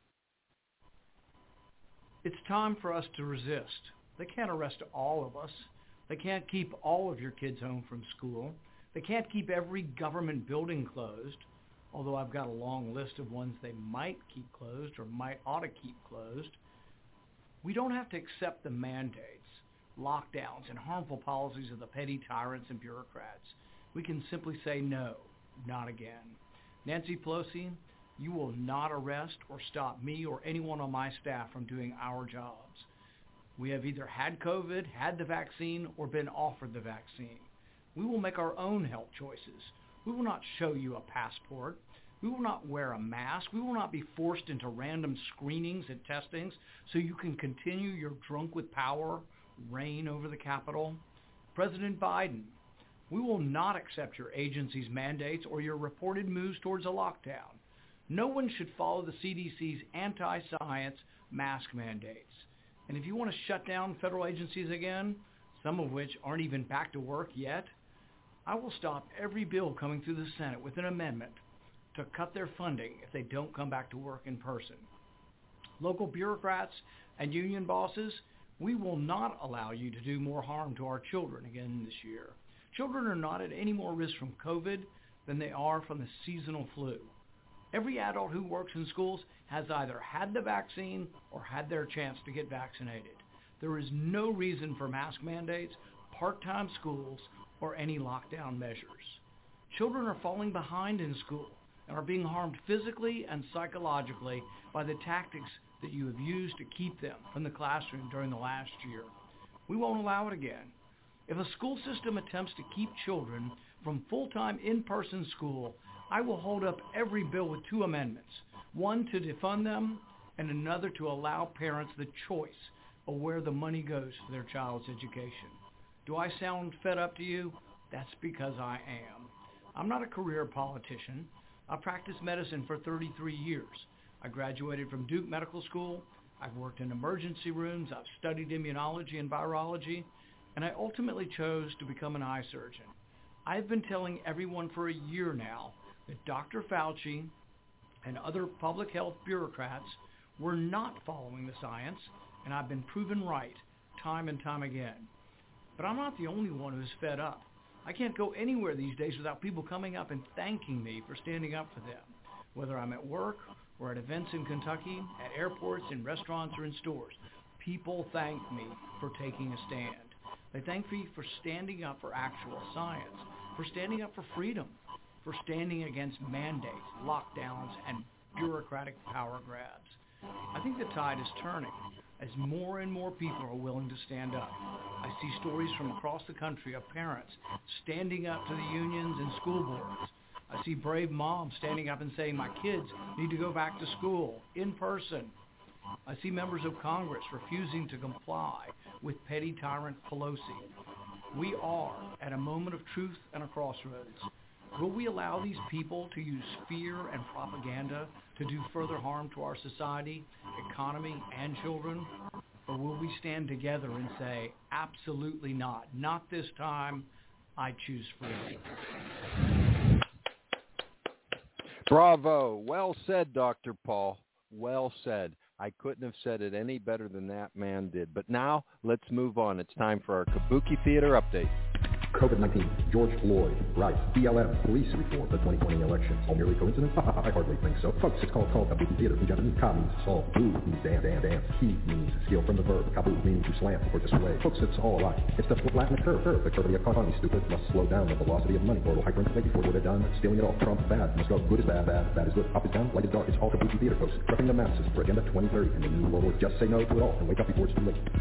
It's time for us to resist. They can't arrest all of us. They can't keep all of your kids home from school. They can't keep every government building closed. although I've got a long list of ones they might keep closed or might ought to keep closed. We don't have to accept the mandates, lockdowns, and harmful policies of the petty tyrants and bureaucrats. We can simply say no, not again. Nancy Pelosi, you will not arrest or stop me or anyone on my staff from doing our jobs. We have either had COVID, had the vaccine, or been offered the vaccine. We will make our own health choices. We will not show you a passport. We will not wear a mask. We will not be forced into random screenings and testings so you can continue your drunk with power reign over the Capitol. President Biden, we will not accept your agency's mandates or your reported moves towards a lockdown. No one should follow the C D C's anti-science mask mandates. And if you want to shut down federal agencies again, some of which aren't even back to work yet, I will stop every bill coming through the Senate with an amendment to cut their funding if they don't come back to work in person. Local bureaucrats and union bosses, we will not allow you to do more harm to our children again this year. Children are not at any more risk from COVID than they are from the seasonal flu. Every adult who works in schools has either had the vaccine or had their chance to get vaccinated. There is no reason for mask mandates, part-time schools, or any lockdown measures. Children are falling behind in school and are being harmed physically and psychologically by the tactics that you have used to keep them from the classroom during the last year. We won't allow it again. If a school system attempts to keep children from full-time in-person school, I will hold up every bill with two amendments, one to defund them and another to allow parents the choice of where the money goes for their child's education. Do I sound fed up to you? That's because I am. I'm not a career politician. I practiced medicine for thirty-three years. I graduated from Duke Medical School. I've worked in emergency rooms. I've studied immunology and virology. And I ultimately chose to become an eye surgeon. I've been telling everyone for a year now that Doctor Fauci and other public health bureaucrats were not following the science, and I've been proven right time and time again. But I'm not the only one who's fed up. I can't go anywhere these days without people coming up and thanking me for standing up for them, whether I'm at work or at events in Kentucky, at airports, in restaurants, or in stores. People thank me for taking a stand. They thank me for standing up for actual science, for standing up for freedom, for standing against mandates, lockdowns, and bureaucratic power grabs. I think the tide is turning as more and more people are willing to stand up. I see stories from across the country of parents standing up to the unions and school boards. I see brave moms standing up and saying, my kids need to go back to school in person. I see members of Congress refusing to comply with petty tyrant Pelosi. We are at a moment of truth and a crossroads. Will we allow these people to use fear and propaganda to do further harm to our society, economy, and children? Or will we stand together and say, absolutely not. Not this time. I choose freedom. Bravo. Well said, Doctor Paul. Well said. I couldn't have said it any better than that man did. But now, let's move on. It's time for our Kabuki Theater Update. COVID nineteen, George Floyd, rights, B L M, police reform, the twenty twenty election. All merely coincidence? I hardly think so. Folks, it's called called Kabuki Theater from Japanese. Ka means solve, bu means dance, dance, dance. Ki means steal from the verb. Kabu meaning to slam or display. Folks, it's all right. It's the flatten the curve, curve. The curve of the economy, stupid. Must slow down the velocity of money. Or will hyperinflate before we're done. Stealing it all. Trump, bad. Must go. Good is bad, bad. Bad is good. Up is down. Light is dark. It's all Kabuki Theater, folks. Prepping the masses for Agenda twenty thirty and the new world war. Just say no to it all and wake up before it's too late.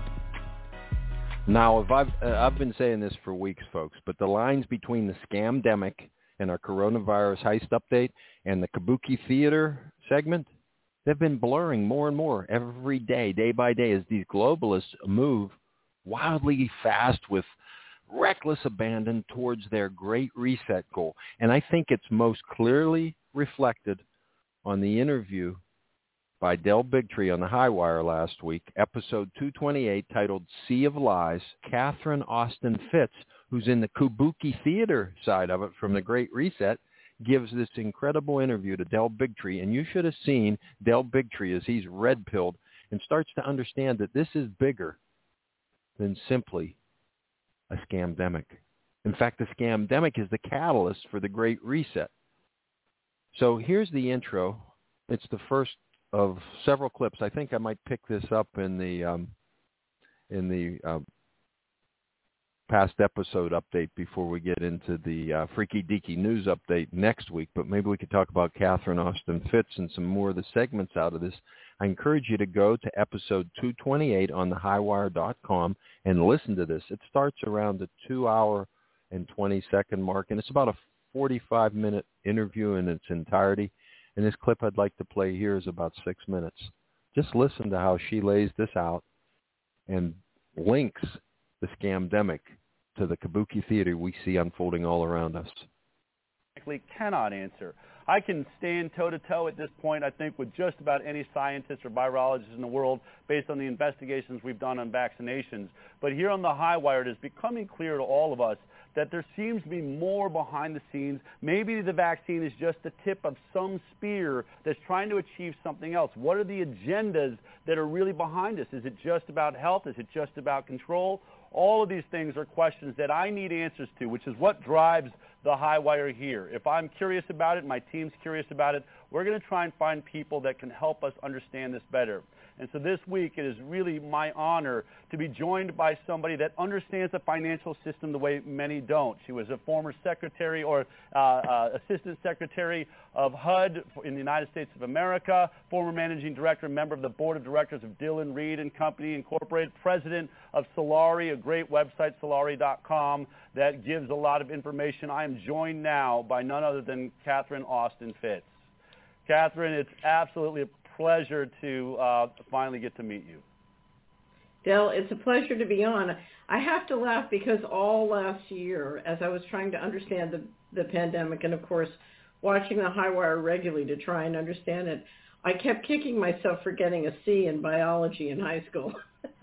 Now, if I've uh, I've been saying this for weeks, folks, but the lines between the scamdemic and our coronavirus heist update and the Kabuki Theater segment, they've been blurring more and more every day, day by day, as these globalists move wildly fast with reckless abandon towards their great reset goal. And I think it's most clearly reflected on the interview by Del Bigtree on the High Wire last week, episode two twenty-eight, titled Sea of Lies. Catherine Austin Fitts, who's in the Kabuki Theater side of it from the Great Reset, gives this incredible interview to Del Bigtree. And you should have seen Del Bigtree as he's red-pilled and starts to understand that this is bigger than simply a scamdemic. In fact, the scamdemic is the catalyst for the Great Reset. So here's the intro. It's the first of several clips. I think I might pick this up in the um, in the uh, past episode update before we get into the uh, Freaky Deaky News update next week. But maybe we could talk about Catherine Austin Fitts and some more of the segments out of this. I encourage you to go to episode two twenty-eight on the high wire dot com and listen to this. It starts around the two hour and twenty second mark, and it's about a forty-five minute interview in its entirety. And this clip I'd like to play here is about six minutes. Just listen to how she lays this out and links the scamdemic to the kabuki theater we see unfolding all around us. Cannot answer. I can stand toe-to-toe at this point, I think, with just about any scientist or virologist in the world based on the investigations we've done on vaccinations. But here on the High Wire, it is becoming clear to all of us that there seems to be more behind the scenes. Maybe the vaccine is just the tip of some spear that's trying to achieve something else. What are the agendas that are really behind this? Is it just about health? Is it just about control? All of these things are questions that I need answers to, which is what drives the High Wire here. If I'm curious about it, my team's curious about it, we're going to try and find people that can help us understand this better. And so this week, it is really my honor to be joined by somebody that understands the financial system the way many don't. She was a former secretary or uh, uh, assistant secretary of H U D in the United States of America, former managing director and member of the board of directors of Dillon Read and Company Incorporated, president of Solari, a great website, solari dot com, that gives a lot of information. I am joined now by none other than Catherine Austin Fitts. Catherine, it's absolutely a pleasure to uh, finally get to meet you. Del, it's a pleasure to be on. I have to laugh because all last year, as I was trying to understand the, the pandemic and, of course, watching the High Wire regularly to try and understand it, I kept kicking myself for getting a C in biology in high school.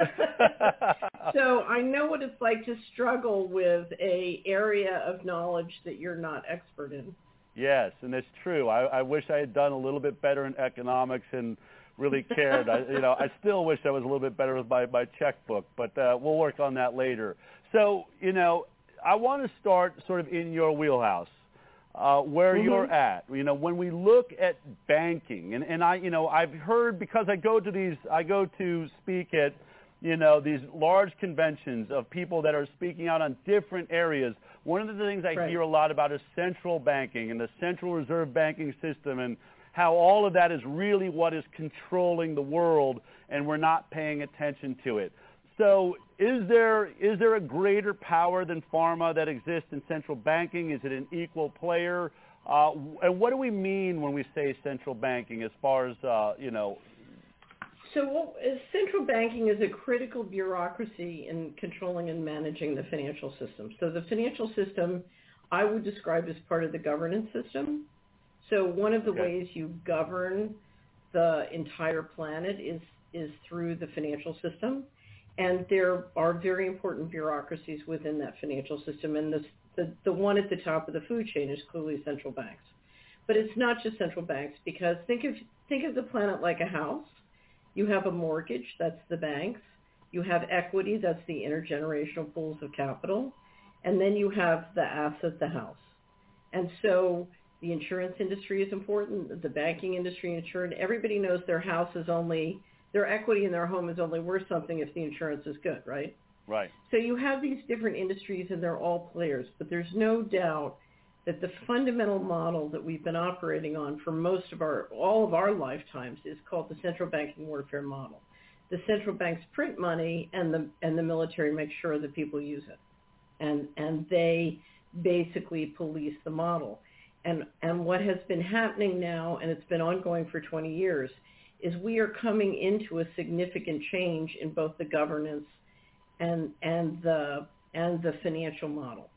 So I know what it's like to struggle with a area of knowledge that you're not expert in. Yes, and it's true. I, I wish I had done a little bit better in economics and really cared. I, you know, I still wish I was a little bit better with my, my checkbook, but uh, we'll work on that later. So, you know, I want to start sort of in your wheelhouse, uh, where mm-hmm. you're at. You know, when we look at banking, and, and I, you know, I've heard, because I go to these, I go to speak at, you know, these large conventions of people that are speaking out on different areas. One of the things I right. hear a lot about is central banking and the central reserve banking system, and how all of that is really what is controlling the world, and we're not paying attention to it. So is there is there a greater power than pharma that exists in central banking? Is it an equal player? Uh, and what do we mean when we say central banking as far as, uh, you know, So well, central banking is a critical bureaucracy in controlling and managing the financial system. So the financial system I would describe as part of the governance system. So one of the okay. ways you govern the entire planet is, is through the financial system. And there are very important bureaucracies within that financial system. And the, the, the one at the top of the food chain is clearly central banks. But it's not just central banks, because think of think of the planet like a house. You have a mortgage, that's the banks. You have equity, that's the intergenerational pools of capital. And then you have the asset, the house. And so the insurance industry is important, the banking industry, insurance. Everybody knows their house is only, their equity in their home is only worth something if the insurance is good, right? Right. So you have these different industries, and they're all players. But there's no doubt that the fundamental model that we've been operating on for most of our, all of our lifetimes is called the central banking warfare model. The central banks print money, and the and the military makes sure that people use it, and and they basically police the model. And and what has been happening now, and it's been ongoing for twenty years, is we are coming into a significant change in both the governance and and the and the financial model.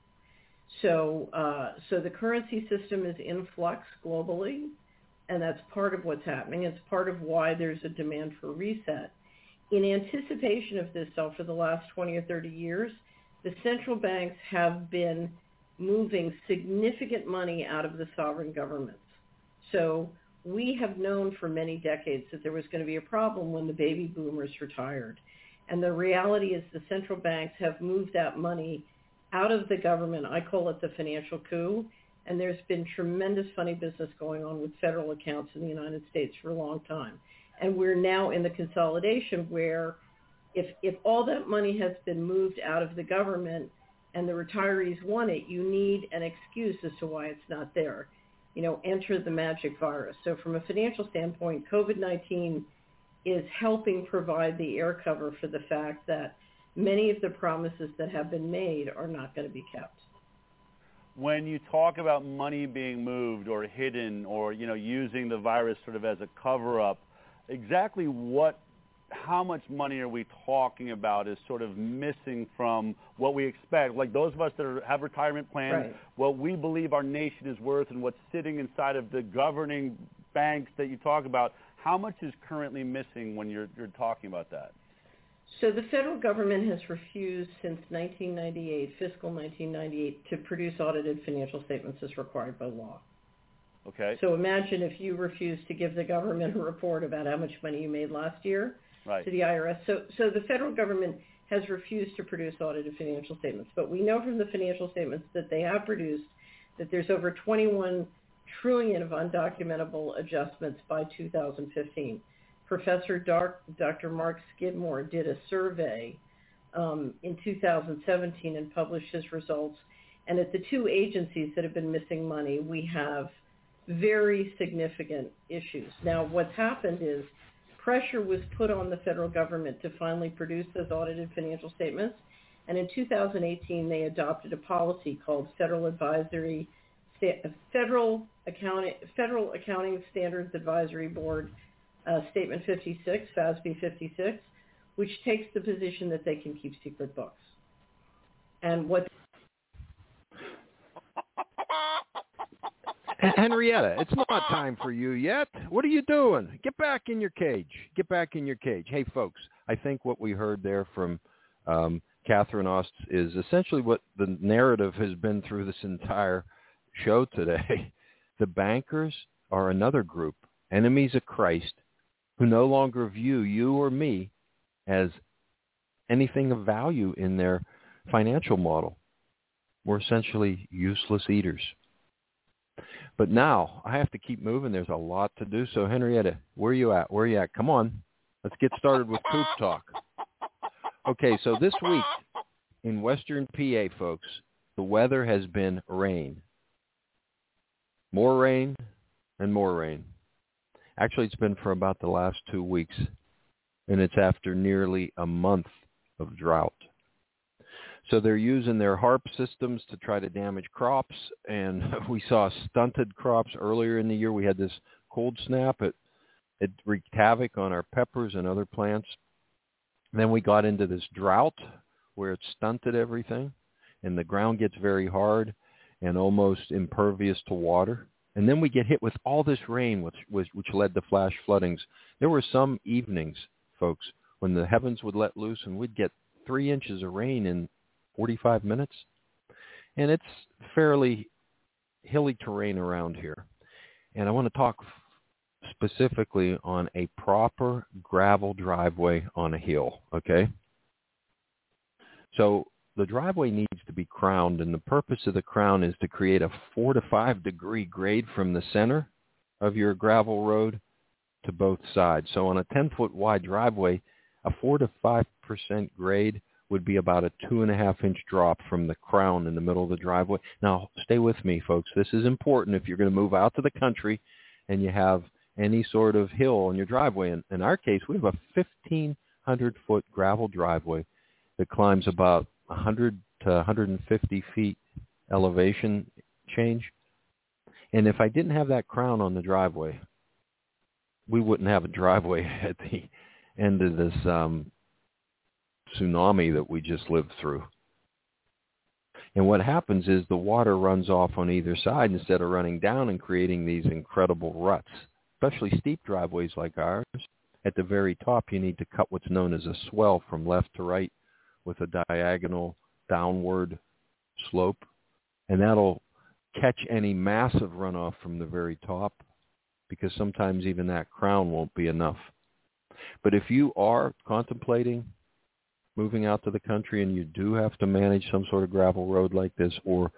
So, uh, so the currency system is in flux globally, and that's part of what's happening. It's part of why there's a demand for reset. In anticipation of this, though, for the last twenty or thirty years, the central banks have been moving significant money out of the sovereign governments. So we have known for many decades that there was going to be a problem when the baby boomers retired. And the reality is the central banks have moved that money out of the government, I call it the financial coup, And there's been tremendous funny business going on with federal accounts in the United States for a long time. And we're now in the consolidation where if if all that money has been moved out of the government and the retirees want it, you need an excuse as to why it's not there. You know, enter the magic virus. So from a financial standpoint, COVID nineteen is helping provide the air cover for the fact that many of the promises that have been made are not going to be kept. When you talk about money being moved or hidden or, you know, using the virus sort of as a cover-up, exactly what, how much money are we talking about is sort of missing from what we expect? Like those of us that are, have retirement plans, Right. what we believe our nation is worth and what's sitting inside of the governing banks that you talk about, how much is currently missing when you're, you're talking about that? So the federal government has refused since nineteen ninety-eight, fiscal nineteen ninety-eight, to produce audited financial statements as required by law. Okay. So imagine if you refuse to give the government a report about how much money you made last year Right. to the I R S. So, so the federal government has refused to produce audited financial statements. But we know from the financial statements that they have produced that there's over twenty-one trillion of undocumentable adjustments by two thousand fifteen. Professor Doctor Mark Skidmore did a survey um, in two thousand seventeen and published his results. And at the two agencies that have been missing money, we have very significant issues. Now, what's happened is pressure was put on the federal government to finally produce those audited financial statements. And in two thousand eighteen, they adopted a policy called Federal Advisory, Federal Accounting, Federal Accounting Standards Advisory Board uh, Statement fifty-six, F A S B fifty-six, which takes the position that they can keep secret books. And what Henrietta, it's not time for you yet. What are you doing? Get back in your cage. Get back in your cage. Hey, folks, I think what we heard there from um, Catherine Ost is essentially what the narrative has been through this entire show today. The bankers are another group, enemies of Christ, who no longer view you or me as anything of value in their financial model. We're essentially useless eaters. But now I have to keep moving. There's a lot to do. So, Henrietta, where are you at? Where are you at? Come on. Let's get started with Coop Talk. Okay, so this week in Western P A, folks, the weather has been rain. More rain and more rain. Actually, it's been for about the last two weeks, and it's after nearly a month of drought. So they're using their HARP systems to try to damage crops, and we saw stunted crops earlier in the year. We had this cold snap. It, it wreaked havoc on our peppers and other plants. Then we got into this drought where it stunted everything, and the ground gets very hard and almost impervious to water. And then we get hit with all this rain, which, which, which led to flash floodings. There were some evenings, folks, when the heavens would let loose and we'd get three inches of rain in forty-five minutes. And it's fairly hilly terrain around here. And I want to talk specifically on a proper gravel driveway on a hill, okay? So the driveway needs to be crowned, and the purpose of the crown is to create a four to five degree grade from the center of your gravel road to both sides. So on a ten foot wide driveway, a four to five percent grade would be about a two and a half inch drop from the crown in the middle of the driveway. Now, stay with me, folks. This is important if you're going to move out to the country and you have any sort of hill on your driveway. In, in our case, we have a fifteen hundred foot gravel driveway that climbs about one hundred to one hundred fifty feet elevation change. And if I didn't have that crown on the driveway, we wouldn't have a driveway at the end of this um, tsunami that we just lived through. And what happens is the water runs off on either side instead of running down and creating these incredible ruts, especially steep driveways like ours. At the very top, you need to cut what's known as a swell from left to right with a diagonal downward slope, and that'll catch any massive runoff from the very top, because sometimes even that crown won't be enough. But if you are contemplating moving out to the country and you do have to manage some sort of gravel road like this, or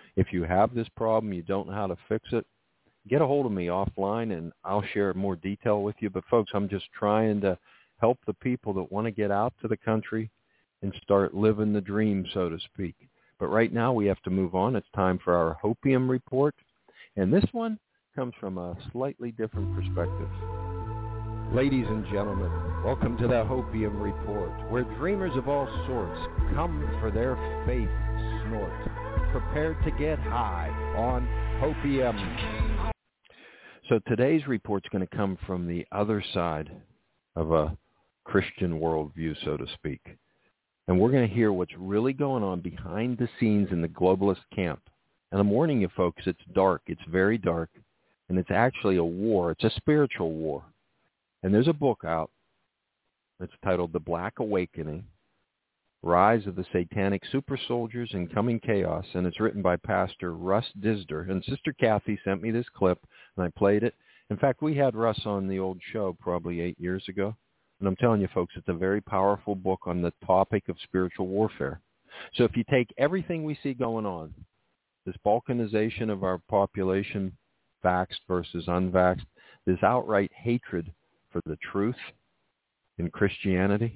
If you have this problem, you don't know how to fix it, get a hold of me offline and I'll share more detail with you. But folks, I'm just trying to help the people that want to get out to the country and start living the dream, so to speak. But right now we have to move on. It's time for our Hopium Report. And this one comes from a slightly different perspective. Ladies and gentlemen, welcome to the Hopium Report, where dreamers of all sorts come for their faith snort, prepared to get high on Hopium. So today's report's going to come from the other side of a Christian worldview, so to speak. And we're going to hear what's really going on behind the scenes in the globalist camp. And I'm warning you folks, it's dark. It's very dark. And it's actually a war. It's a spiritual war. And there's a book out that's titled The Black Awakening, Rise of the Satanic Super Soldiers and Coming Chaos. And it's written by Pastor Russ Dizdar. And Sister Kathy sent me this clip, and I played it. In fact, we had Russ on the old show probably eight years ago. And I'm telling you, folks, it's a very powerful book on the topic of spiritual warfare. So if you take everything we see going on, this balkanization of our population, vaxxed versus unvaxxed, this outright hatred for the truth in Christianity,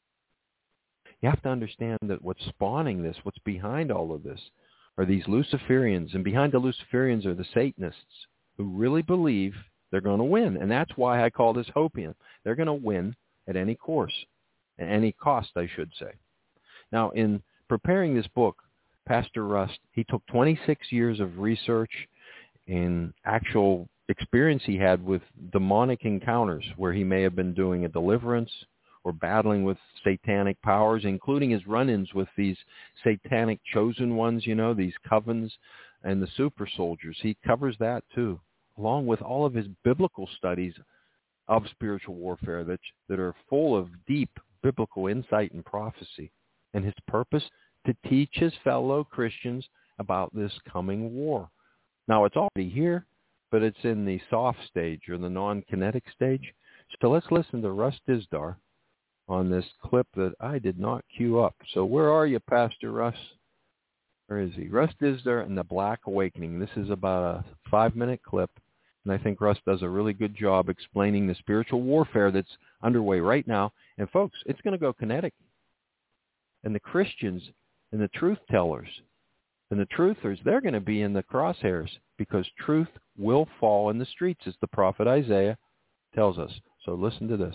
you have to understand that what's spawning this, what's behind all of this, are these Luciferians. And behind the Luciferians are the Satanists who really believe they're going to win. And that's why I call this Hopium. They're going to win at any course, at any cost, I should say. Now, in preparing this book, Pastor Rust, he took twenty-six years of research and actual experience he had with demonic encounters where he may have been doing a deliverance or battling with satanic powers, including his run-ins with these satanic chosen ones, you know, these covens and the super soldiers. He covers that too, along with all of his biblical studies of spiritual warfare that, that are full of deep biblical insight and prophecy. And his purpose, to teach his fellow Christians about this coming war. Now, it's already here, but it's in the soft stage or the non-kinetic stage. So let's listen to Russ Dizdar on this clip that I did not queue up. So where are you, Pastor Russ? Where is he? Russ Dizdar and the Black Awakening. This is about a five-minute clip. And I think Russ does a really good job explaining the spiritual warfare that's underway right now. And folks, it's going to go kinetic. And the Christians and the truth tellers and the truthers, they're going to be in the crosshairs because truth will fall in the streets, as the prophet Isaiah tells us. So listen to this.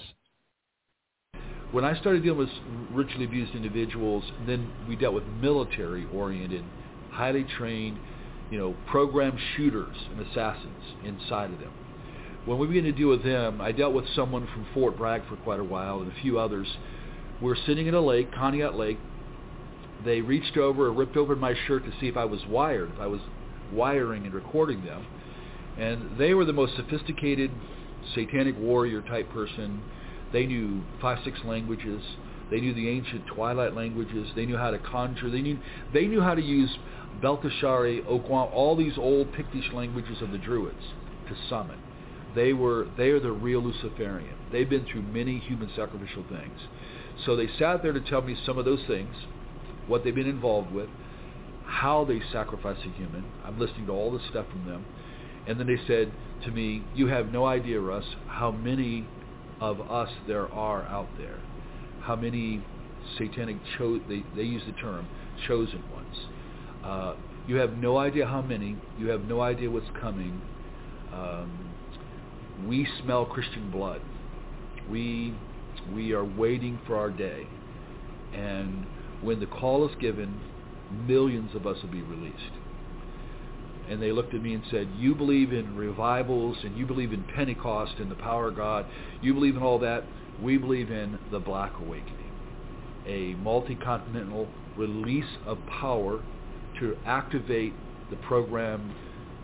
When I started dealing with ritually abused individuals, then we dealt with military-oriented, highly trained, you know, programmed shooters and assassins inside of them. When we began to deal with them, I dealt with someone from Fort Bragg for quite a while and a few others. We were sitting in a lake, Conneaut Lake. They reached over and ripped open my shirt to see if I was wired, if I was wiring and recording them. And they were the most sophisticated satanic warrior type person. They knew five, six languages. They knew the ancient Twilight languages. They knew how to conjure. They knew they knew how to use Belteshazzar, Okwam, all these old Pictish languages of the Druids to summon. They were they are the real Luciferian. They've been through many human sacrificial things. So they sat there to tell me some of those things, what they've been involved with, how they sacrifice a human. I'm listening to all this stuff from them. And then they said to me, you have no idea, Russ, how many of us there are out there. How many satanic, cho- they, they use the term, chosen ones. Uh, you have no idea how many. You have no idea what's coming. Um, we smell Christian blood. We we are waiting for our day. And when the call is given, millions of us will be released. And they looked at me and said, you believe in revivals and you believe in Pentecost and the power of God. You believe in all that. We believe in the Black Awakening, a multi-continental release of power to activate the program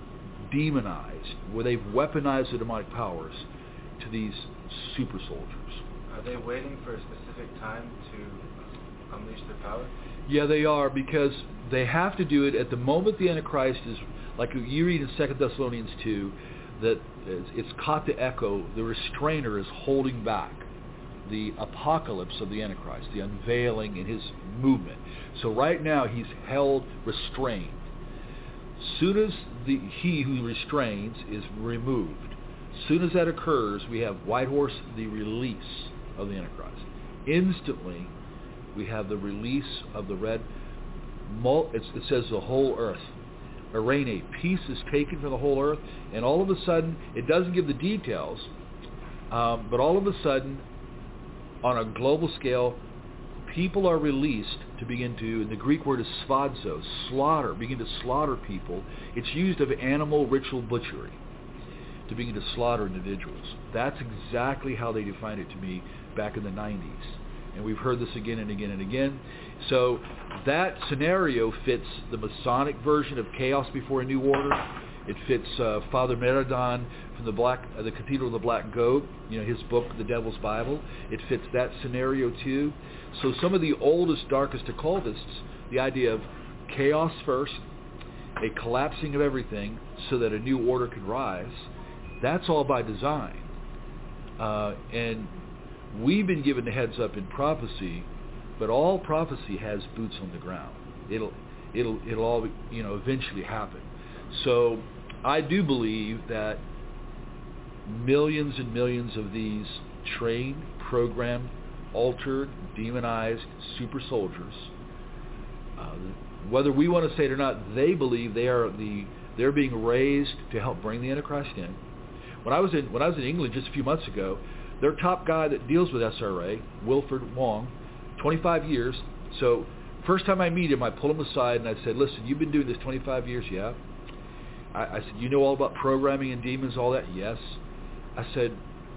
demonized, where they've weaponized the demonic powers to these super soldiers. Are they waiting for a specific time to unleash their power? Yeah, they are, because they have to do it at the moment the Antichrist is, like you read in Second Thessalonians two, that it's caught the echo, the restrainer is holding back the apocalypse of the Antichrist, the unveiling in his movement. So right now he's held restrained. Soon as the he who restrains is removed, soon as that occurs, we have White Horse, the release of the Antichrist. Instantly, we have the release of the red. It says the whole earth. Arene, peace is taken from the whole earth, and all of a sudden, it doesn't give the details, um, but all of a sudden, on a global scale, people are released to begin to, and the Greek word is sphadzo, slaughter, begin to slaughter people. It's used of animal ritual butchery, to begin to slaughter individuals. That's exactly how they defined it to me back in the nineties. And we've heard this again and again and again. So that scenario fits the Masonic version of Chaos Before a New Order. It fits uh, Father Meridon from the Black, uh, the Cathedral of the Black Goat, you know, his book, The Devil's Bible. It fits that scenario too. So some of the oldest, darkest occultists, the idea of chaos first, a collapsing of everything so that a new order can rise, that's all by design. Uh, and we've been given the heads up in prophecy, but all prophecy has boots on the ground. It'll, it'll, it'll all, you know, eventually happen. So I do believe that millions and millions of these trained, programmed, altered, demonized super soldiers, uh, whether we want to say it or not, they believe they are the they're being raised to help bring the Antichrist in. When I was in when I was in England just a few months ago, their top guy that deals with S R A, Wilfred Wong, twenty-five years. So first time I meet him, I pull him aside and I said, "Listen, you've been doing this twenty-five years, yeah?" I, I said, "You know all about programming and demons, all that?" "Yes." I said,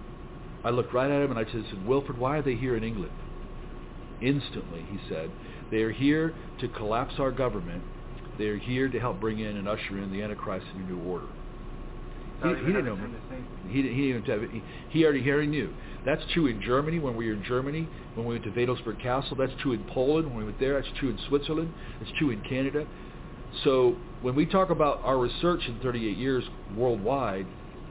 I looked right at him and I said, "Wilfred, why are they here in England?" Instantly, he said, "They are here to collapse our government. They are here to help bring in and usher in the Antichrist and a new order." He, he didn't know me. He, he, didn't even, he, he, already, he already knew. That's true in Germany when we were in Germany, when we went to Wadelsburg Castle. That's true in Poland when we went there. That's true in Switzerland. It's true in Canada. So when we talk about our research in thirty-eight years worldwide,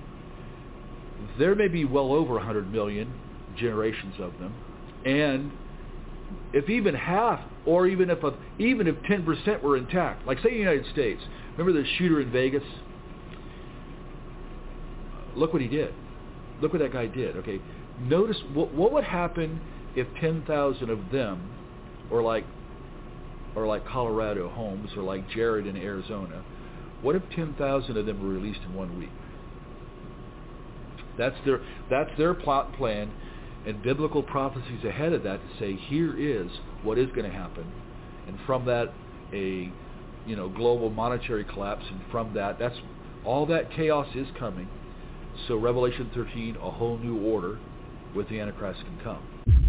there may be well over one hundred million generations of them. And if even half, or even if a, even if ten percent were intact, like say the United States, remember the shooter in Vegas? Look what he did. Look what that guy did. Okay, notice what, what would happen if ten thousand of them, or like, or like Colorado Holmes, or like Jared in Arizona, what if ten thousand of them were released in one week? That's their that's their plot plan, and biblical prophecies ahead of that to say here is what is going to happen, and from that a you know global monetary collapse, and from that that's all that chaos is coming. So Revelation thirteen, a whole new order with the Antichrist can come.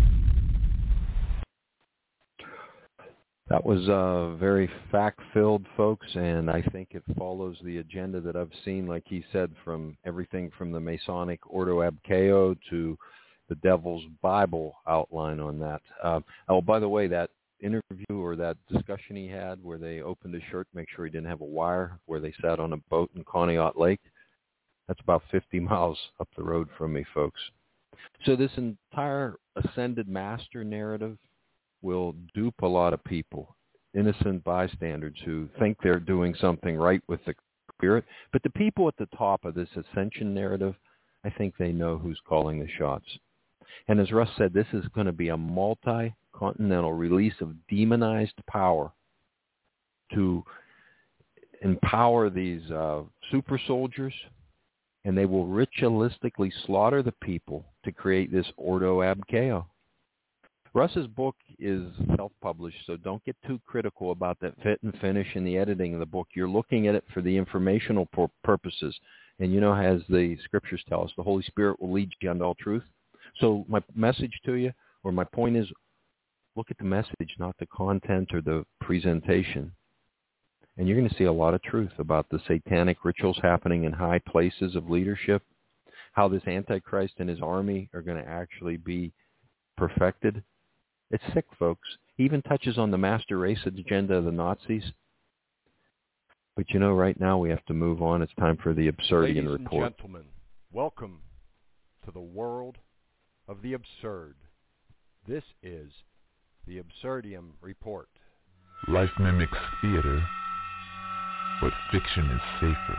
That was uh, very fact-filled, folks, and I think it follows the agenda that I've seen, like he said, from everything from the Masonic Ordo Ab Chao to the Devil's Bible outline on that. Uh, oh, by the way, that interview or that discussion he had where they opened his shirt to make sure he didn't have a wire, where they sat on a boat in Conneaut Lake, that's about fifty miles up the road from me, folks. So this entire ascended master narrative will dupe a lot of people, innocent bystanders who think they're doing something right with the spirit. But the people at the top of this ascension narrative, I think they know who's calling the shots. And as Russ said, this is going to be a multi-continental release of demonized power to empower these uh, super soldiers, and they will ritualistically slaughter the people to create this Ordo Ab Chao. Russ's book is self-published, so don't get too critical about that fit and finish in the editing of the book. You're looking at it for the informational pur- purposes. And you know, as the scriptures tell us, the Holy Spirit will lead you unto all truth. So my message to you, or my point is, look at the message, not the content or the presentation. And you're going to see a lot of truth about the satanic rituals happening in high places of leadership, how this Antichrist and his army are going to actually be perfected. It's sick, folks. He even touches on the master race agenda of the Nazis. But you know, right now we have to move on. It's time for the Absurdian Ladies Report. Ladies and gentlemen, welcome to the world of the absurd. This is the Absurdium Report. Life mimics theater. but fiction is safer.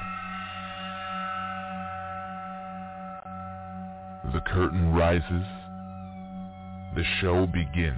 The curtain rises. The show begins.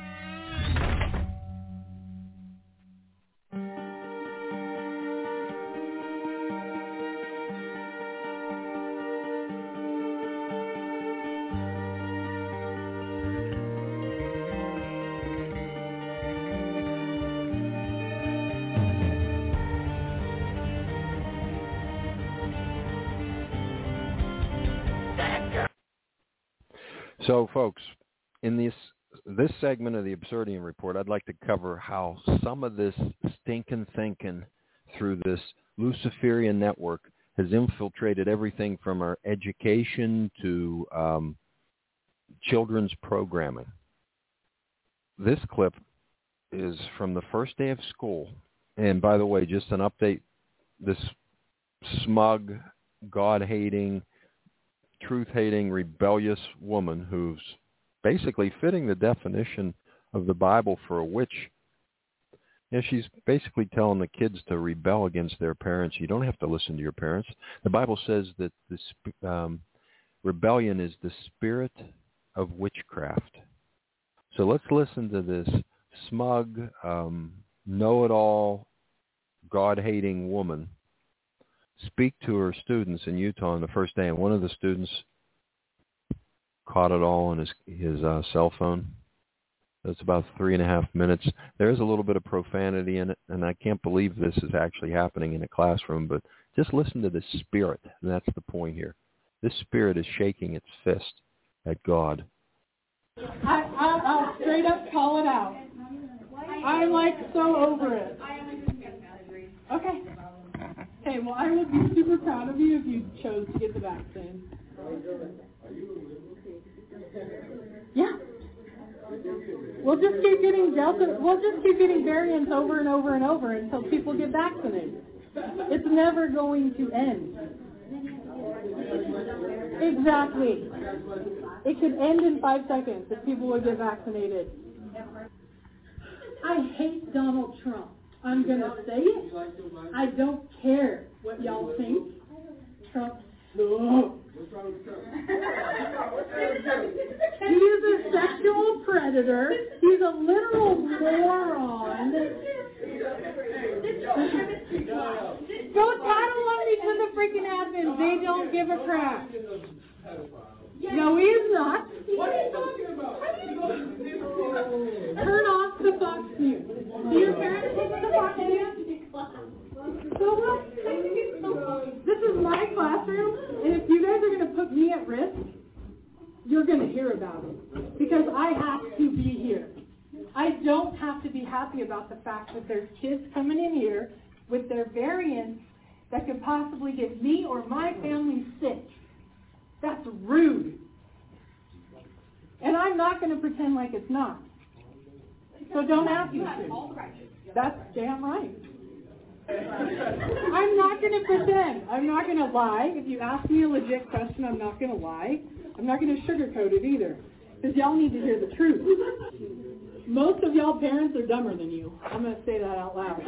So, folks, in this this segment of the Absurdium Report, I'd like to cover how some of this stinking thinking through this Luciferian network has infiltrated everything from our education to um, children's programming. This clip is from the first day of school. And by the way, just an update, this smug, God-hating, truth-hating, rebellious woman who's basically fitting the definition of the Bible for a witch. Yeah, she's basically telling the kids to rebel against their parents. You don't have to listen to your parents. The Bible says that this um, rebellion is the spirit of witchcraft. So let's listen to this smug, um, know-it-all, God-hating woman speak to her students in Utah on the first day, and one of the students caught it all on his his uh, cell phone. It's about three and a half minutes. There is a little bit of profanity in it, and I can't believe this is actually happening in a classroom, but just listen to this spirit, and that's the point here. This spirit is shaking its fist at God. I, I, I'll straight up call it out. I'm like so over it. Okay. Okay, well, I would be super proud of you if you chose to get the vaccine. Yeah. We'll just keep getting Delta. We'll just keep getting variants over and over and over until people get vaccinated. It's never going to end. Exactly. It could end in five seconds if people would get vaccinated. I hate Donald Trump. I'm going to say it. I don't care what y'all think. Trump sucks. He is a sexual predator. He's a literal moron. Go tattle on me to the freaking admins. They don't give a crap. No, he is not. What are you talking about? Turn off the Fox News. Do your parents listen to Fox News? So what? This is my classroom, and if you guys are going to put me at risk, you're going to hear about it. Because I have to be here. I don't have to be happy about the fact that there's kids coming in here with their variants that could possibly get me or my family sick. That's rude. And I'm not going to pretend like it's not. So don't ask me to. That's damn right. I'm not going to pretend. I'm not going to lie. If you ask me a legit question, I'm not going to lie. I'm not going to sugarcoat it either. Because y'all need to hear the truth. Most of y'all parents are dumber than you. I'm going to say that out loud.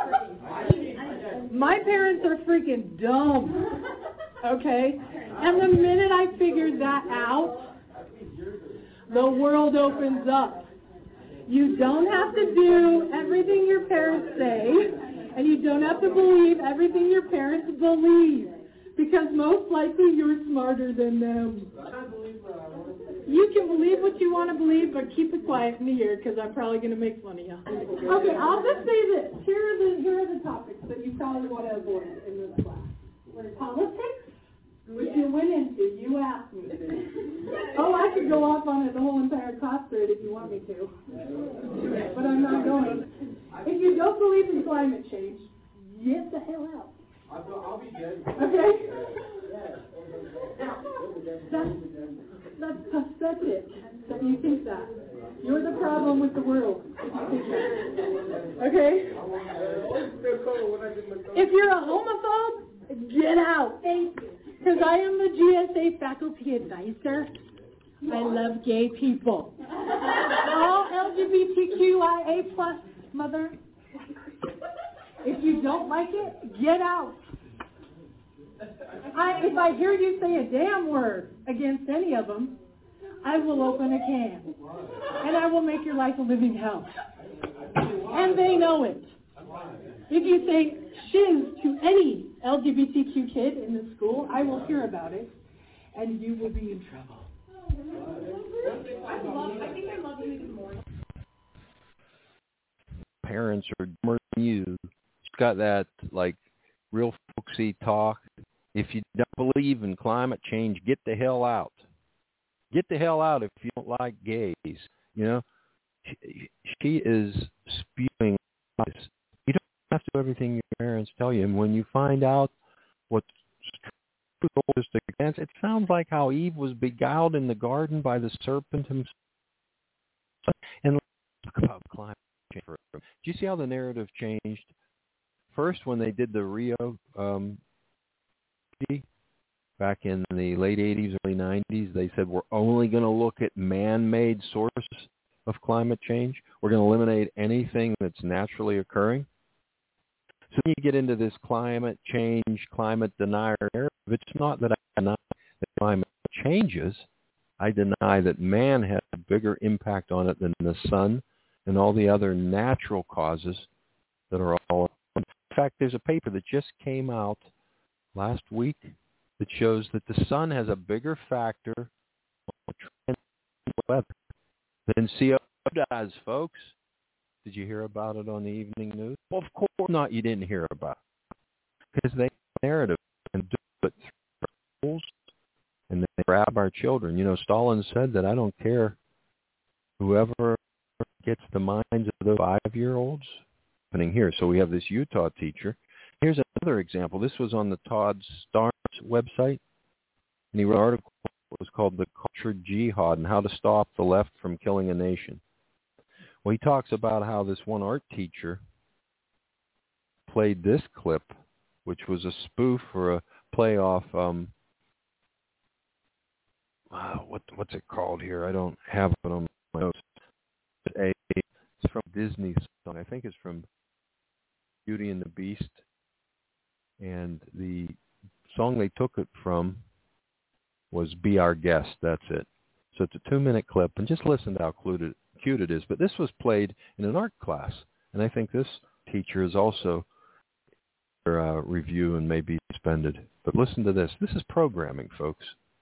My parents are freaking dumb. Okay? And the minute I figured that out, the world opens up. You don't have to do everything your parents say, and you don't have to believe everything your parents believe, because most likely you're smarter than them. You can believe what you want to believe, but keep it quiet in the ear, because I'm probably going to make fun of you. Okay, I'll just say this. Here are the, here are the topics that you probably want to avoid in this class. Politics, which you went into. You asked me to. Oh, I could go off on it the whole entire class period if you want me to. But I'm not going. If you don't believe in climate change, get the hell out. I'll be dead. Okay? That's, that's pathetic that you think that. You're the problem with the world. Okay? If you're a homophobe, get out. Thank you. Because I am the G S A faculty advisor. I love gay people. All L G B T Q I A plus, mother. If you don't like it, get out. I, if I hear you say a damn word against any of them, I will open a can. And I will make your life a living hell. And they know it. If you say shiz to any L G B T Q kid in the school, I will hear about it, and you will be in trouble. I, love, I think I love you even more. Parents are dumber than you. She's got that, like, real folksy talk. If you don't believe in climate change, get the hell out. Get the hell out if you don't like gays. You know, she, she is spewing lies. You don't have to do everything your parents tell you. And when you find out what's true, it sounds like how Eve was beguiled in the garden by the serpent himself. And let's talk about climate change. Do you see how the narrative changed? First, when they did the Rio um, back in the late eighties, early nineties, they said we're only going to look at man-made sources of climate change. We're going to eliminate anything that's naturally occurring. So when you get into this climate change, climate denier narrative, it's not that I deny that climate changes. I deny that man has a bigger impact on it than the sun and all the other natural causes that are all. In fact, there's a paper that just came out last week that shows that the sun has a bigger factor on weather than C O does, folks. Did you hear about it on the evening news? Well, of course not. You didn't hear about it because they have a narrative and do it through schools and they grab our children. You know, Stalin said that I don't care whoever gets the minds of those five-year-olds. Happening here. So we have this Utah teacher. Here's another example. This was on the Todd Starnes website, and he wrote an article that was called "The Culture Jihad and How to Stop the Left from Killing a Nation." Well, he talks about how this one art teacher played this clip, which was a spoof for a play off, um, uh, what, what's it called here? I don't have it on my notes. A, it's from Disney song. I think it's from Beauty and the Beast. And the song they took it from was Be Our Guest. That's it. So it's a two-minute clip, and just listen to how cute it, cute it is. But this was played in an art class, and I think this teacher is also for uh, review and may be suspended. But listen to this. This is programming, folks.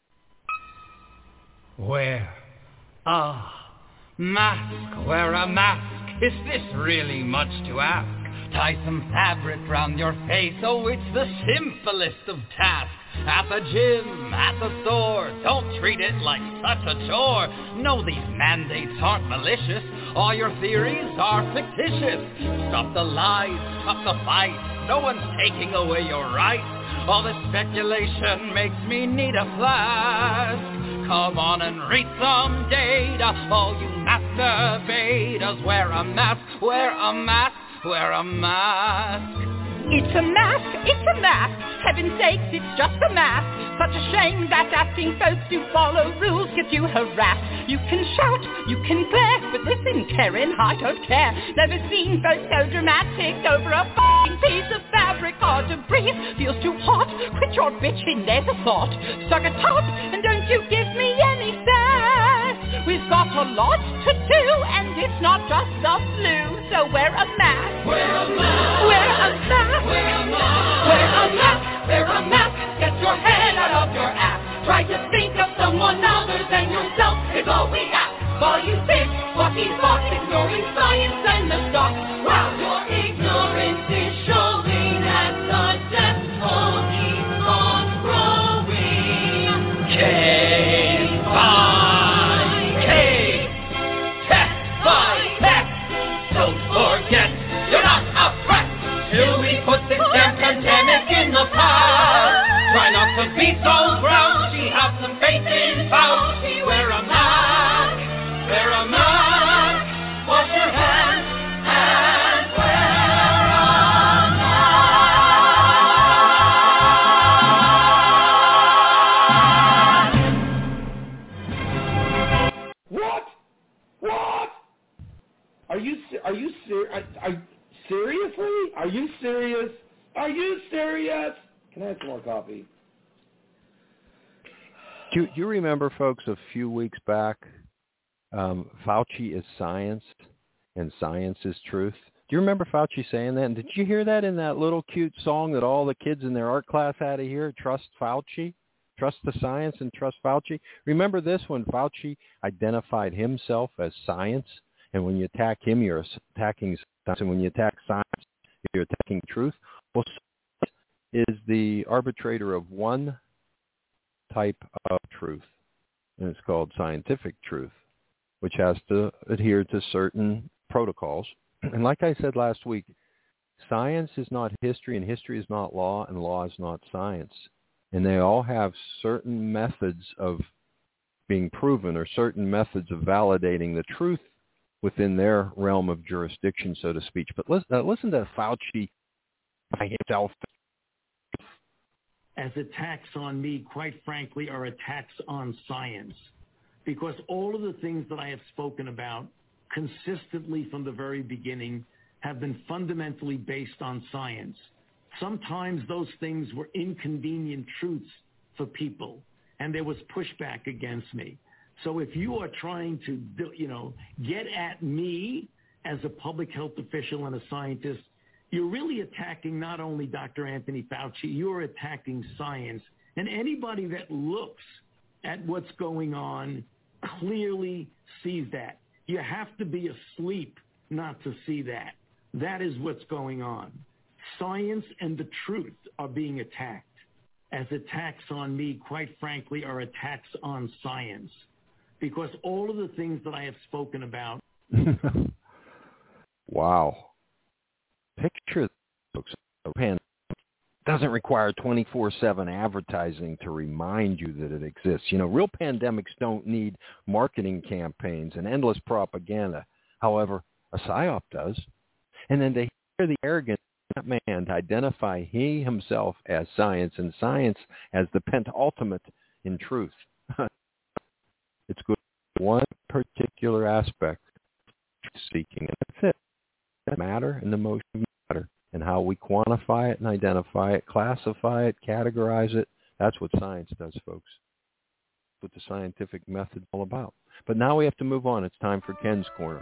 Wear a mask, wear a mask. Is this really much to ask? Tie some fabric round your face, oh, it's the simplest of tasks. At the gym, at the store, don't treat it like such a chore. No, these mandates aren't malicious, all your theories are fictitious. Stop the lies, stop the fight, no one's taking away your rights. All this speculation makes me need a flask. Come on and read some data, all you masturbators. Wear a mask, wear a mask, wear a mask. It's a mask, it's a mask. Heaven's sakes, it's just a mask. Such a shame that asking folks to follow rules gets you harassed. You can shout, you can glare, but listen, Karen, I don't care. Never seen folks so dramatic over a f***ing piece of fabric. Hard to breathe, feels too hot. Quit your bitching, there's a thought. Suck it up, and don't you give me any sass. We've got a lot to do, and it's not just the flu. So wear a mask. Wear a mask. Wear a mask. Wear a mask. Wear a mask. Wear a mask. Get your head out of your ass. Try to think of someone other than yourself is all we ask. While you think, walking fox, ignoring science and the stock. Wow, your ignorance is showing as the death toll keeps on growing. Case by case, test by test. Don't forget, you're not oppressed till we put this damn pandemic in the past. Try not to be so grouchy, have some faith in Fauci. Wear a mask, wear a mask, wash your hands, and wear a mask. What? What? Are you, are you serious? Are, are, Seriously? Are you serious? Are you serious? Can I have some more coffee? Do you, do you remember, folks, a few weeks back, um, Fauci is science and science is truth? Do you remember Fauci saying that? And did you hear that in that little cute song that all the kids in their art class had to hear? Trust Fauci? Trust the science and trust Fauci? Remember this when Fauci identified himself as science? And when you attack him, you're attacking science. And when you attack science, you're attacking truth. Well, science is the arbitrator of one type of truth, and it's called scientific truth, which has to adhere to certain protocols. And like I said last week, science is not history, and history is not law, and law is not science. And they all have certain methods of being proven or certain methods of validating the truth within their realm of jurisdiction, so to speak. But listen, uh, listen to Fauci by himself. As attacks on me, quite frankly, are attacks on science. Because all of the things that I have spoken about consistently from the very beginning have been fundamentally based on science. Sometimes those things were inconvenient truths for people, and there was pushback against me. So if you are trying to, you know, get at me as a public health official and a scientist, you're really attacking not only Doctor Anthony Fauci, you're attacking science. And anybody that looks at what's going on clearly sees that. You have to be asleep not to see that. That is what's going on. Science and the truth are being attacked. As attacks on me, quite frankly, are attacks on science. Because all of the things that I have spoken about. Wow. Picture, folks, a pandemic doesn't require twenty-four seven advertising to remind you that it exists. You know, real pandemics don't need marketing campaigns and endless propaganda. However, a psyop does. And then to hear the arrogance of that man to identify he himself as science and science as the penultimate in truth. It's good for one particular aspect of seeking, and that's it. That matter and the motion of matter, and how we quantify it and identify it, classify it, categorize it. That's what science does, folks. That's what the scientific method is all about. But now we have to move on. It's time for Ken's Corner.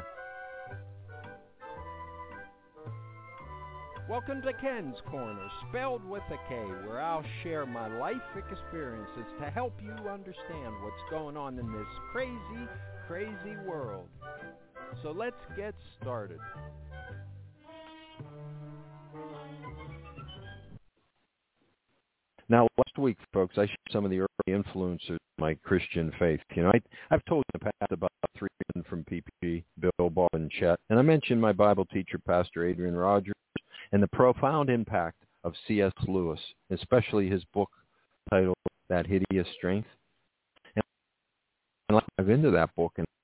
Welcome to Ken's Corner, spelled with a K, where I'll share my life experiences to help you understand what's going on in this crazy, crazy world. So let's get started. Now, last week, folks, I shared some of the early influencers of my Christian faith. You know, I, I've told you in the past about three men from P P G, Bill, Bob, and Chet. And I mentioned my Bible teacher, Pastor Adrian Rogers, and the profound impact of C S Lewis, especially his book titled That Hideous Strength. And I'll dive into that book and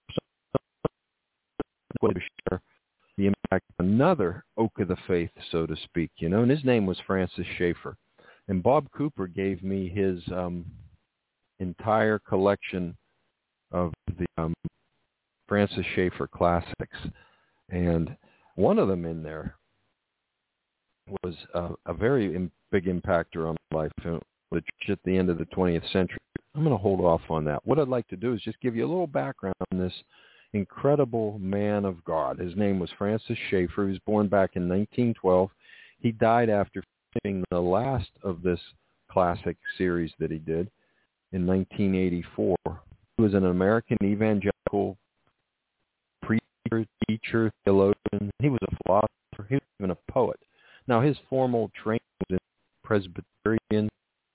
to share the impact of another oak of the faith, so to speak, you know, and his name was Francis Schaeffer. And Bob Cooper gave me his um, entire collection of the um, Francis Schaeffer classics. And one of them in there was uh, a very im- big impactor on my life, which at the end of the twentieth century. I'm going to hold off on that. What I'd like to do is just give you a little background on this incredible man of God. His name was Francis Schaeffer. He was born back in nineteen twelve. He died after finishing the last of this classic series that he did in nineteen eighty-four. He was an American evangelical preacher, teacher, theologian. He was a philosopher. He was even a poet. Now, his formal training was in Presbyterian,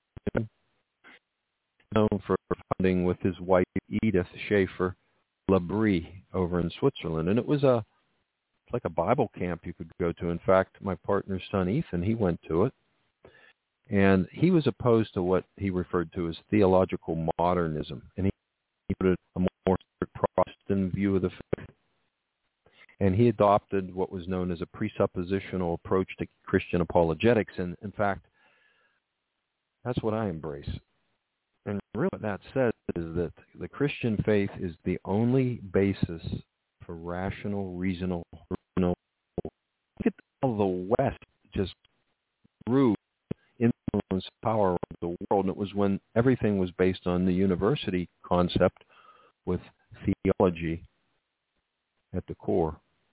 known for founding with his wife Edith Schaeffer L'Abri over in Switzerland, and it was a like a Bible camp you could go to. In fact, my partner's son Ethan, he went to it, and he was opposed to what he referred to as theological modernism, and he, he put a more Protestant view of the faith. And he adopted what was known as a presuppositional approach to Christian apologetics. And in fact, that's what I embrace. And really what that says is that the Christian faith is the only basis for rational, reasonable, reasonable look at the West just grew influence power around the world. And it was when everything was based on the university concept with theology at the core.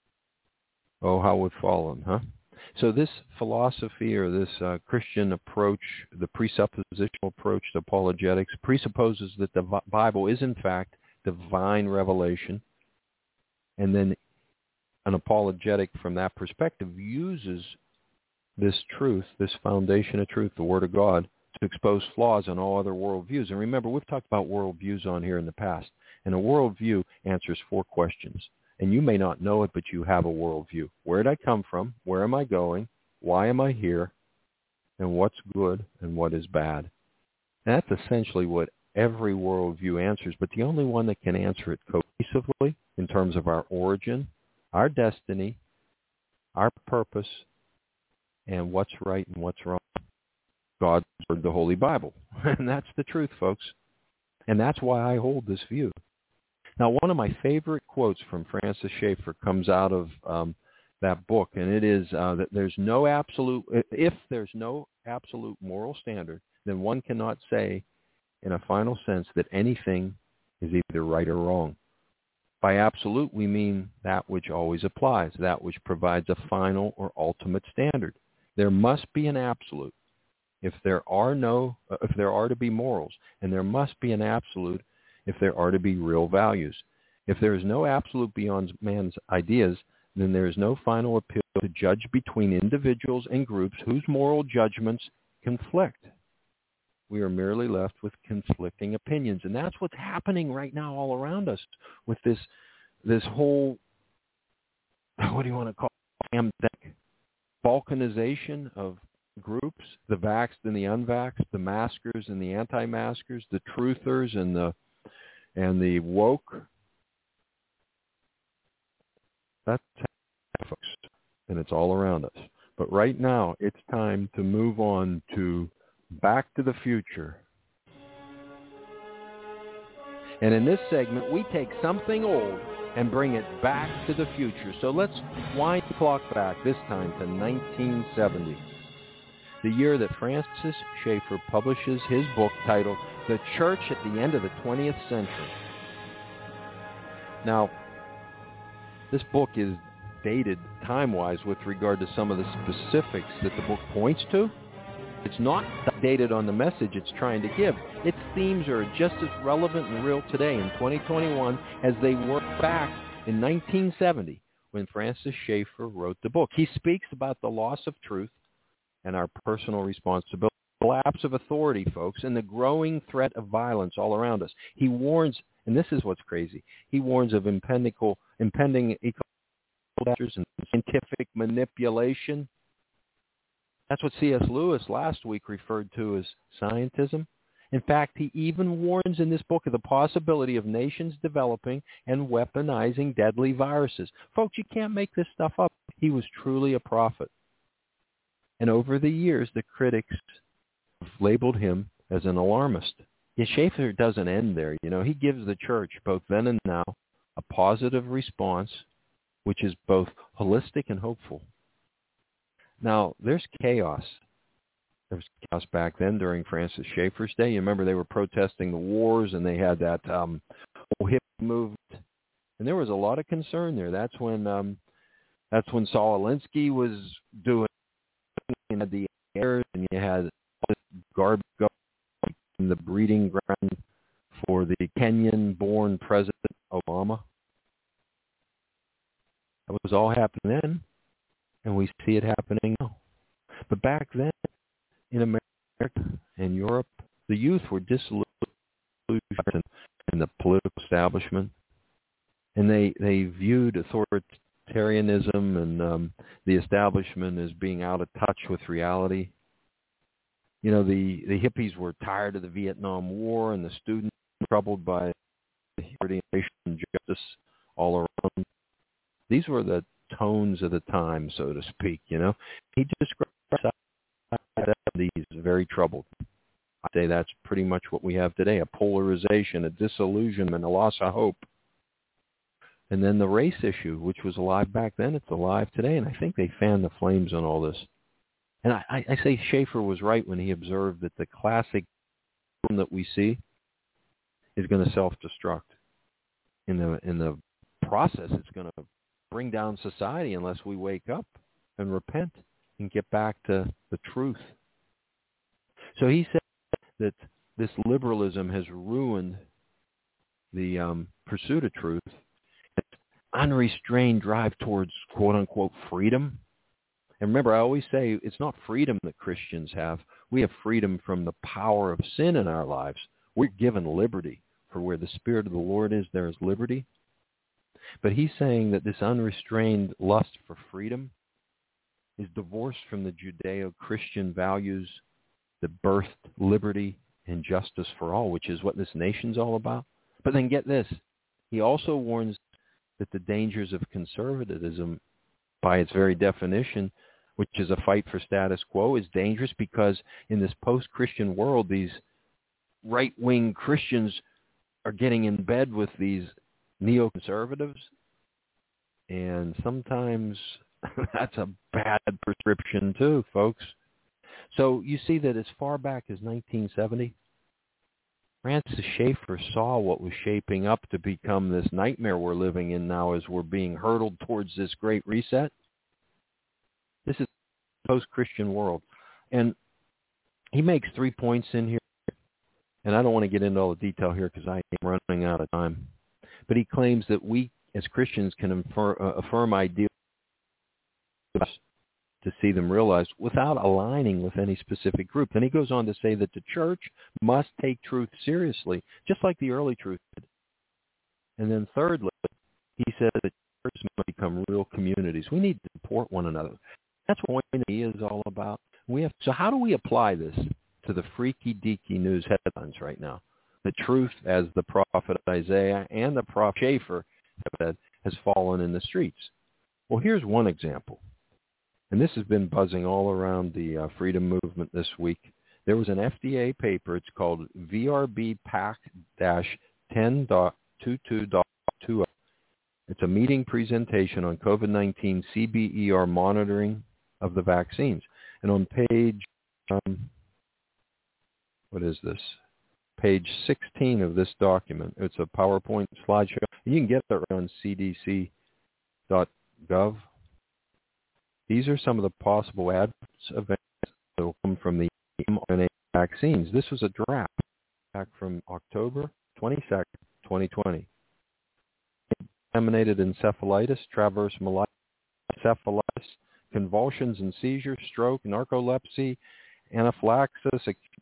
Oh, how we've fallen, huh? So this philosophy or this uh, Christian approach, the presuppositional approach to apologetics, presupposes that the Bible is in fact divine revelation, and then an apologetic from that perspective uses this truth, this foundation of truth, the Word of God, to expose flaws in all other worldviews. And remember, we've talked about worldviews on here in the past, and a worldview answers four questions. And you may not know it, but you have a worldview. Where did I come from? Where am I going? Why am I here? And what's good and what is bad? And that's essentially what every worldview answers, but the only one that can answer it cohesively in terms of our origin, our destiny, our purpose, and what's right and what's wrong. God's Word, the Holy Bible. And that's the truth, folks. And that's why I hold this view. Now, one of my favorite quotes from Francis Schaeffer comes out of um, that book, and it is uh, that there's no absolute, if there's no absolute moral standard, then one cannot say in a final sense that anything is either right or wrong. By absolute, we mean that which always applies, that which provides a final or ultimate standard. There must be an absolute if there are no, if there are to be morals, and there must be an absolute if there are to be real values. If there is no absolute beyond man's ideas, then there is no final appeal to judge between individuals and groups whose moral judgments conflict. We are merely left with conflicting opinions. And that's what's happening right now all around us with this this whole, what do you want to call it, pandemic, balkanization of groups, the vaxxed and the unvaxxed, the maskers and the anti-maskers, the truthers and the and the woke. That's folks, and it's all around us. But right now, it's time to move on to Back to the Future. And in this segment, we take something old and bring it back to the future. So let's wind the clock back, this time to nineteen seventy, the year that Francis Schaeffer publishes his book titled The Church at the End of the twentieth Century. Now, this book is dated time-wise with regard to some of the specifics that the book points to. It's not dated on the message it's trying to give. Its themes are just as relevant and real today in twenty twenty-one as they were back in nineteen seventy when Francis Schaeffer wrote the book. He speaks about the loss of truth and our personal responsibility, the collapse of authority, folks, and the growing threat of violence all around us. He warns, and this is what's crazy, he warns of impending, impending ecological and scientific manipulation. That's what C S Lewis last week referred to as scientism. In fact, he even warns in this book of the possibility of nations developing and weaponizing deadly viruses. Folks, you can't make this stuff up. He was truly a prophet. And over the years, the critics have labeled him as an alarmist. Yet Schaeffer doesn't end there. You know, he gives the church, both then and now, a positive response, which is both holistic and hopeful. Now, there's chaos. There was chaos back then during Francis Schaeffer's day. You remember they were protesting the wars, and they had that um, whole hippie movement, and there was a lot of concern there. That's when um, that's when Saul Alinsky was doing you had the air, and you had this garbage in the breeding ground for the Kenyan-born President Obama. That was all happening then, and we see it happening now. But back then, in America and Europe, the youth were disillusioned in the political establishment, and they they viewed authoritarianism and um, the establishment as being out of touch with reality. You know, the, the hippies were tired of the Vietnam War, and the students were troubled by security and racial injustice all around. These were the tones of the time, so to speak, you know. He described these very troubled. I'd say that's pretty much what we have today, a polarization, a disillusionment, a loss of hope. And then the race issue, which was alive back then, it's alive today. And I think they fanned the flames on all this. And I, I say Schaeffer was right when he observed that the classic that we see is going to self-destruct. In the in the process, it's going to bring down society unless we wake up and repent and get back to the truth. So he said that this liberalism has ruined the um, pursuit of truth. It's unrestrained drive towards quote-unquote freedom. And remember, I always say it's not freedom that Christians have. We have freedom from the power of sin in our lives. We're given liberty. For where the Spirit of the Lord is, there is liberty. But he's saying that this unrestrained lust for freedom is divorced from the Judeo-Christian values that birthed liberty and justice for all, which is what this nation's all about. But then get this. He also warns that the dangers of conservatism, by its very definition, which is a fight for status quo, is dangerous because in this post-Christian world, these right-wing Christians are getting in bed with these neoconservatives, and sometimes that's a bad prescription too, folks. So you see that as far back as nineteen seventy, Francis Schaeffer saw what was shaping up to become this nightmare we're living in now as we're being hurtled towards this great reset. This is the post-Christian world. And he makes three points in here. And I don't want to get into all the detail here because I am running out of time. But he claims that we as Christians can infer, uh, affirm ideals to see them realized without aligning with any specific group. Then he goes on to say that the church must take truth seriously, just like the early truth did. And then thirdly, he says that churches must become real communities. We need to support one another. That's what he is all about. We have. So how do we apply this to the freaky-deaky news headlines right now? The truth, as the prophet Isaiah and the prophet Schaeffer have said, has fallen in the streets. Well, here's one example. And this has been buzzing all around the uh, freedom movement this week. There was an F D A paper. It's called V R B P A C ten point twenty-two point twenty. It's a meeting presentation on COVID nineteen C B E R monitoring of the vaccines. And on page... Um, What is this? Page sixteen of this document. It's a PowerPoint slideshow. You can get that right on C D C dot gov. These are some of the possible adverse events that will come from the mRNA vaccines. This was a draft back from October twenty-second, twenty twenty. Disseminated encephalitis, transverse myelitis, encephalitis, convulsions and seizures, stroke, narcolepsy, anaphylaxis,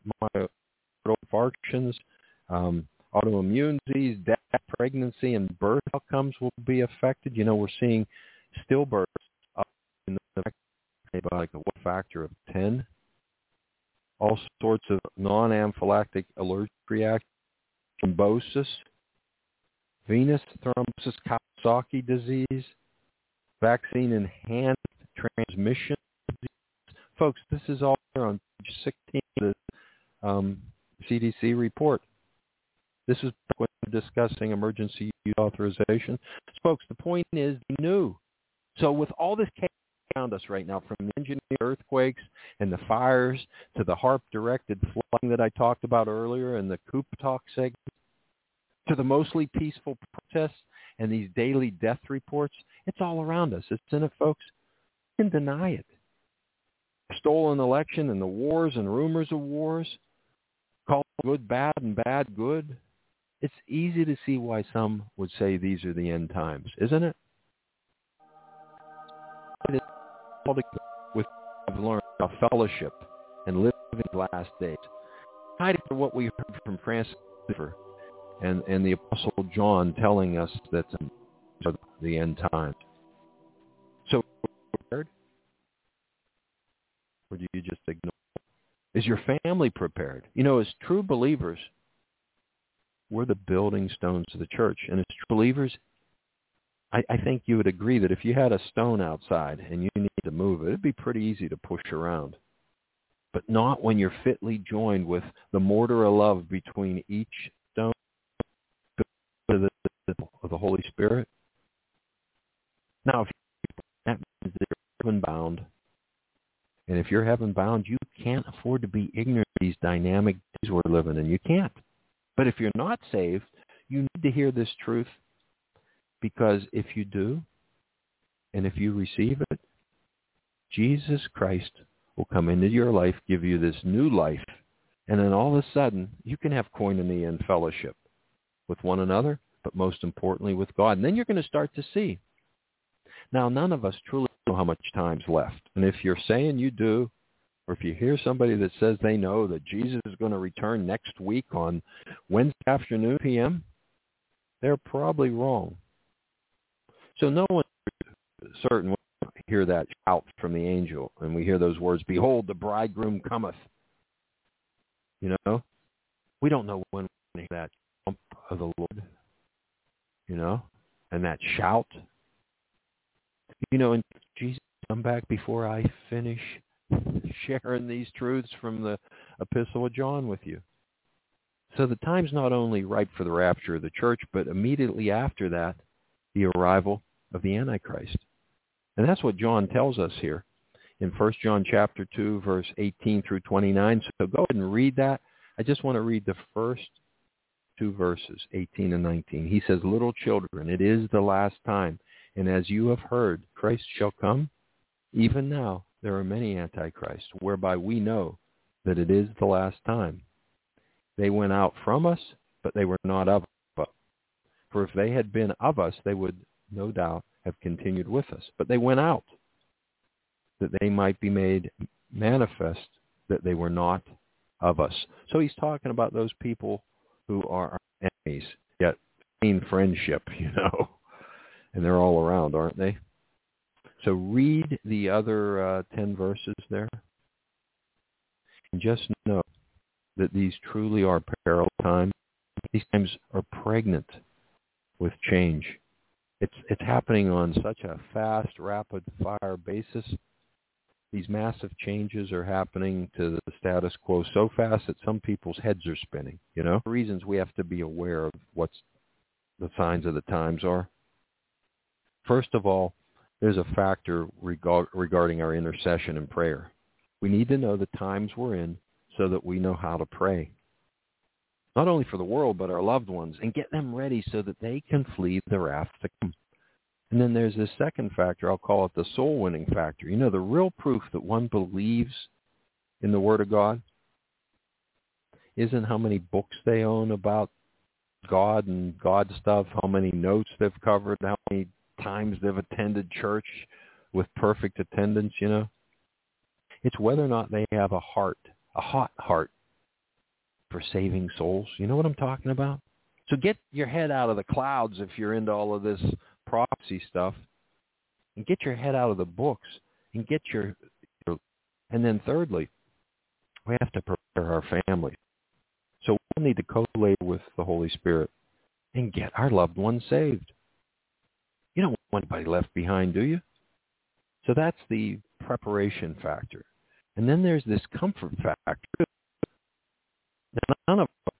infarctions, um, autoimmune disease, death, pregnancy, and birth outcomes will be affected. You know, we're seeing stillbirths up in the by like a factor of ten. All sorts of non-anaphylactic allergic reactions, thrombosis, venous thrombosis, Kawasaki disease, vaccine-enhanced transmission disease. Folks, this is all there on page sixteen of the um, C D C report. This is when discussing emergency use authorization. So, folks, the point is they knew. So with all this chaos around us right now, from the engineered earthquakes and the fires to the HAARP-directed flooding that I talked about earlier and the Coop Talk segment, to the mostly peaceful protests and these daily death reports, it's all around us, isn't it, folks? You can deny it. Stolen election and the wars and rumors of wars, call good bad and bad good. It's easy to see why some would say these are the end times, isn't it? With I've learned about fellowship and living the last days. Tied to what we heard from Francis and, and the Apostle John telling us that are the end times. So, prepared? Or do you just ignore? Is your family prepared? You know, as true believers, we're the building stones of the church. And as true believers, I, I think you would agree that if you had a stone outside and you need to move it, it'd be pretty easy to push around. But not when you're fitly joined with the mortar of love between each stone of the Holy Spirit. Now, if that means that you're heaven bound, and if you're heaven bound, you can't afford to be ignorant of these dynamic days we're living in. You can't. But if you're not saved, you need to hear this truth, because if you do, and if you receive it, Jesus Christ will come into your life, give you this new life, and then all of a sudden, you can have koinonia and fellowship with one another, but most importantly with God. And then you're going to start to see. Now, none of us truly know how much time's left. And if you're saying you do, or if you hear somebody that says they know that Jesus is going to return next week on Wednesday afternoon p m, they're probably wrong. So no one is certain when we hear that shout from the angel, and we hear those words, "Behold, the bridegroom cometh." You know, we don't know when we're going to hear that trump of the Lord, you know, and that shout. You know, and Jesus, come back before I finish sharing these truths from the Epistle of John with you. So the time's not only ripe for the rapture of the church, but immediately after that, the arrival of the Antichrist. And that's what John tells us here in First John chapter two, verse eighteen through twenty-nine. So go ahead and read that. I just want to read the first two verses, eighteen and nineteen. He says, "Little children, it is the last time. And as you have heard, Christ shall come. Even now there are many antichrists, whereby we know that it is the last time. They went out from us, but they were not of us. For if they had been of us, they would no doubt have continued with us. But they went out, that they might be made manifest that they were not of us." So he's talking about those people who are our enemies, yet feign friendship, you know. And they're all around, aren't they? So read the other uh, ten verses there. And just know that these truly are perilous times. These times are pregnant with change. It's it's happening on such a fast, rapid-fire basis. These massive changes are happening to the status quo so fast that some people's heads are spinning, you know? For reasons we have to be aware of what's the signs of the times are. First of all, there's a factor regard, regarding our intercession and prayer. We need to know the times we're in so that we know how to pray. Not only for the world, but our loved ones, and get them ready so that they can flee the wrath to come. And then there's this second factor, I'll call it the soul-winning factor. You know, the real proof that one believes in the Word of God isn't how many books they own about God and God stuff, how many notes they've covered, how many times they've attended church with perfect attendance, you know. It's whether or not they have a heart, a hot heart for saving souls. You know what I'm talking about? So get your head out of the clouds if you're into all of this prophecy stuff, and get your head out of the books, and get your, your and then thirdly, we have to prepare our families. So we need to co-labor with the Holy Spirit and get our loved ones saved. You don't want anybody left behind, do you? So that's the preparation factor. And then there's this comfort factor. None of us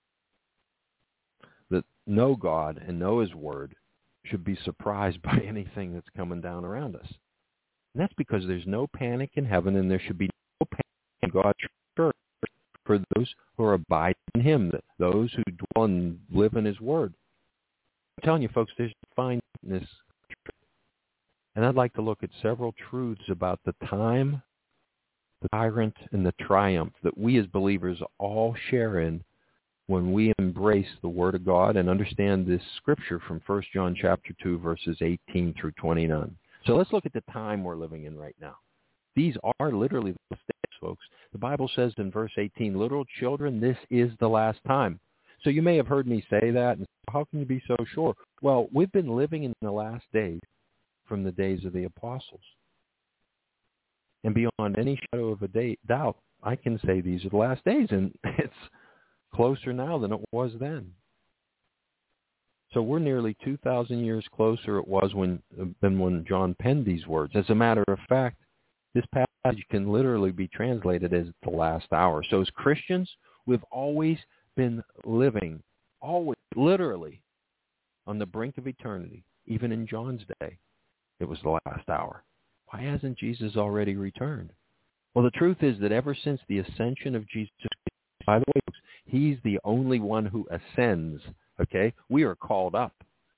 that know God and know His Word should be surprised by anything that's coming down around us. And that's because there's no panic in heaven, and there should be no panic in God's church for those who are abiding in Him, those who dwell and live in His Word. I'm telling you, folks, there's fine in this. And I'd like to look at several truths about the time, the tyrant, and the triumph that we as believers all share in when we embrace the Word of God and understand this scripture from First John chapter two, verses eighteen through twenty-nine. So let's look at the time we're living in right now. These are literally the days, folks. The Bible says in verse eighteen, "Little children, this is the last time." So you may have heard me say that, and how can you be so sure? Well, we've been living in the last days from the days of the apostles. And beyond any shadow of a day, doubt, I can say these are the last days, and it's closer now than it was then. So we're nearly two thousand years closer it was when than when John penned these words. As a matter of fact, this passage can literally be translated as the last hour. So as Christians, we've always been living, always, literally, on the brink of eternity, even in John's day. it was the last hour. Why hasn't Jesus already returned? Well, the truth is that ever since the ascension of Jesus, by the way, folks, he's the only one who ascends, okay? We are called up.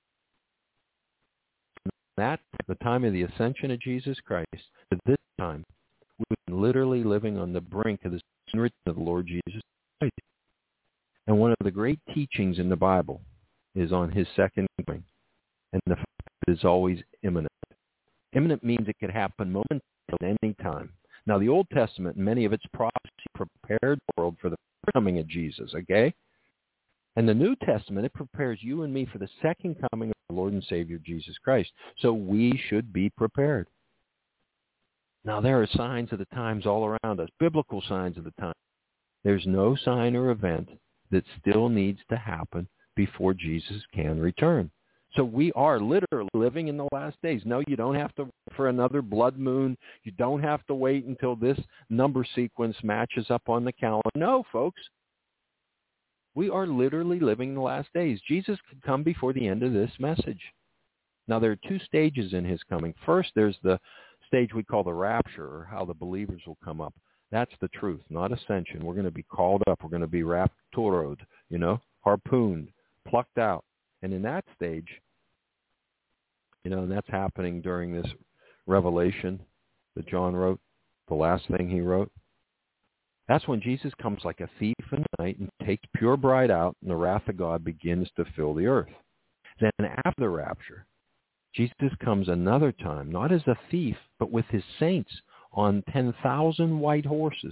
That, the time of the ascension of Jesus Christ, to this time, we've been literally living on the brink of the return of the Lord Jesus Christ. And one of the great teachings in the Bible is on his second coming. And the fact is always imminent. Imminent means it could happen momentarily at any time. Now, the Old Testament, many of its prophecy prepared the world for the coming of Jesus, okay? And the New Testament, it prepares you and me for the second coming of our Lord and Savior Jesus Christ. So we should be prepared. Now, there are signs of the times all around us, biblical signs of the time. There's no sign or event that still needs to happen before Jesus can return. So we are literally living in the last days. No, you don't have to wait for another blood moon. You don't have to wait until this number sequence matches up on the calendar. No, folks. We are literally living in the last days. Jesus could come before the end of this message. Now, there are two stages in his coming. First, there's the stage we call the rapture, or how the believers will come up. That's the truth, not ascension. We're going to be called up. We're going to be raptured, you know, harpooned, plucked out. And in that stage, you know, and that's happening during this Revelation that John wrote, the last thing he wrote. That's when Jesus comes like a thief in the night and takes pure bride out, and the wrath of God begins to fill the earth. Then after the rapture, Jesus comes another time, not as a thief, but with his saints on ten thousand white horses,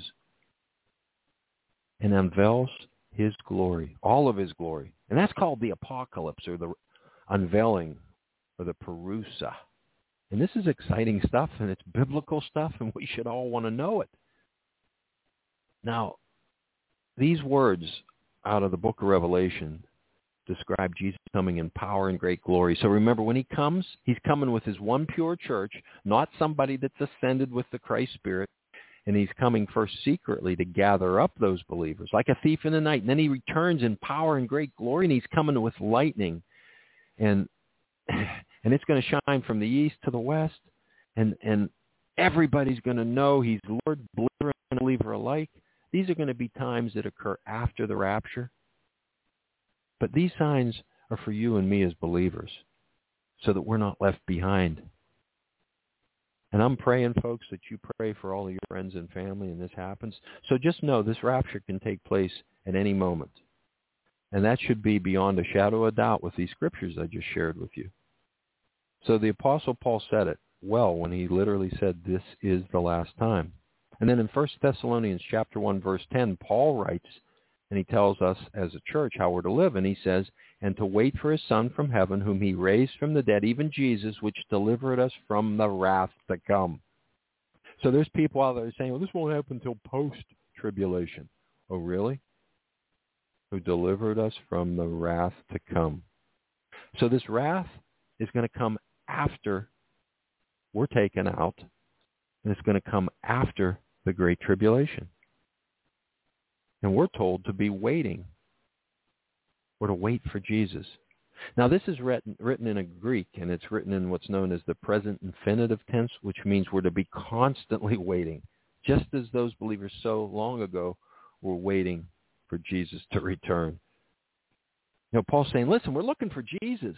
and unveils his glory, all of his glory. And that's called the apocalypse, or the unveiling, or the parousia. And this is exciting stuff, and it's biblical stuff, and we should all want to know it. Now, these words out of the book of Revelation describe Jesus coming in power and great glory. So remember, when he comes, he's coming with his one pure church, not somebody that's ascended with the Christ Spirit. And he's coming first secretly to gather up those believers like a thief in the night. And then he returns in power and great glory, and he's coming with lightning. And and it's going to shine from the east to the west. And, and everybody's going to know he's Lord, believer and unbeliever alike. These are going to be times that occur after the rapture. But these signs are for you and me as believers so that we're not left behind. And I'm praying, folks, that you pray for all of your friends and family and this happens. So just know this rapture can take place at any moment. And that should be beyond a shadow of doubt with these scriptures I just shared with you. So the Apostle Paul said it well when he literally said this is the last time. And then in First Thessalonians chapter one, verse ten, Paul writes, and he tells us as a church how we're to live. And he says, and to wait for his Son from heaven, whom he raised from the dead, even Jesus, which delivered us from the wrath to come. So there's people out there saying, well, this won't happen until post-tribulation. Oh, really? Who delivered us from the wrath to come. So this wrath is going to come after we're taken out, and it's going to come after the Great Tribulation. And we're told to be waiting. We're to wait for Jesus. Now, this is written, written in a Greek, and it's written in what's known as the present infinitive tense, which means we're to be constantly waiting, just as those believers so long ago were waiting for Jesus to return. You know, Paul's saying, listen, we're looking for Jesus.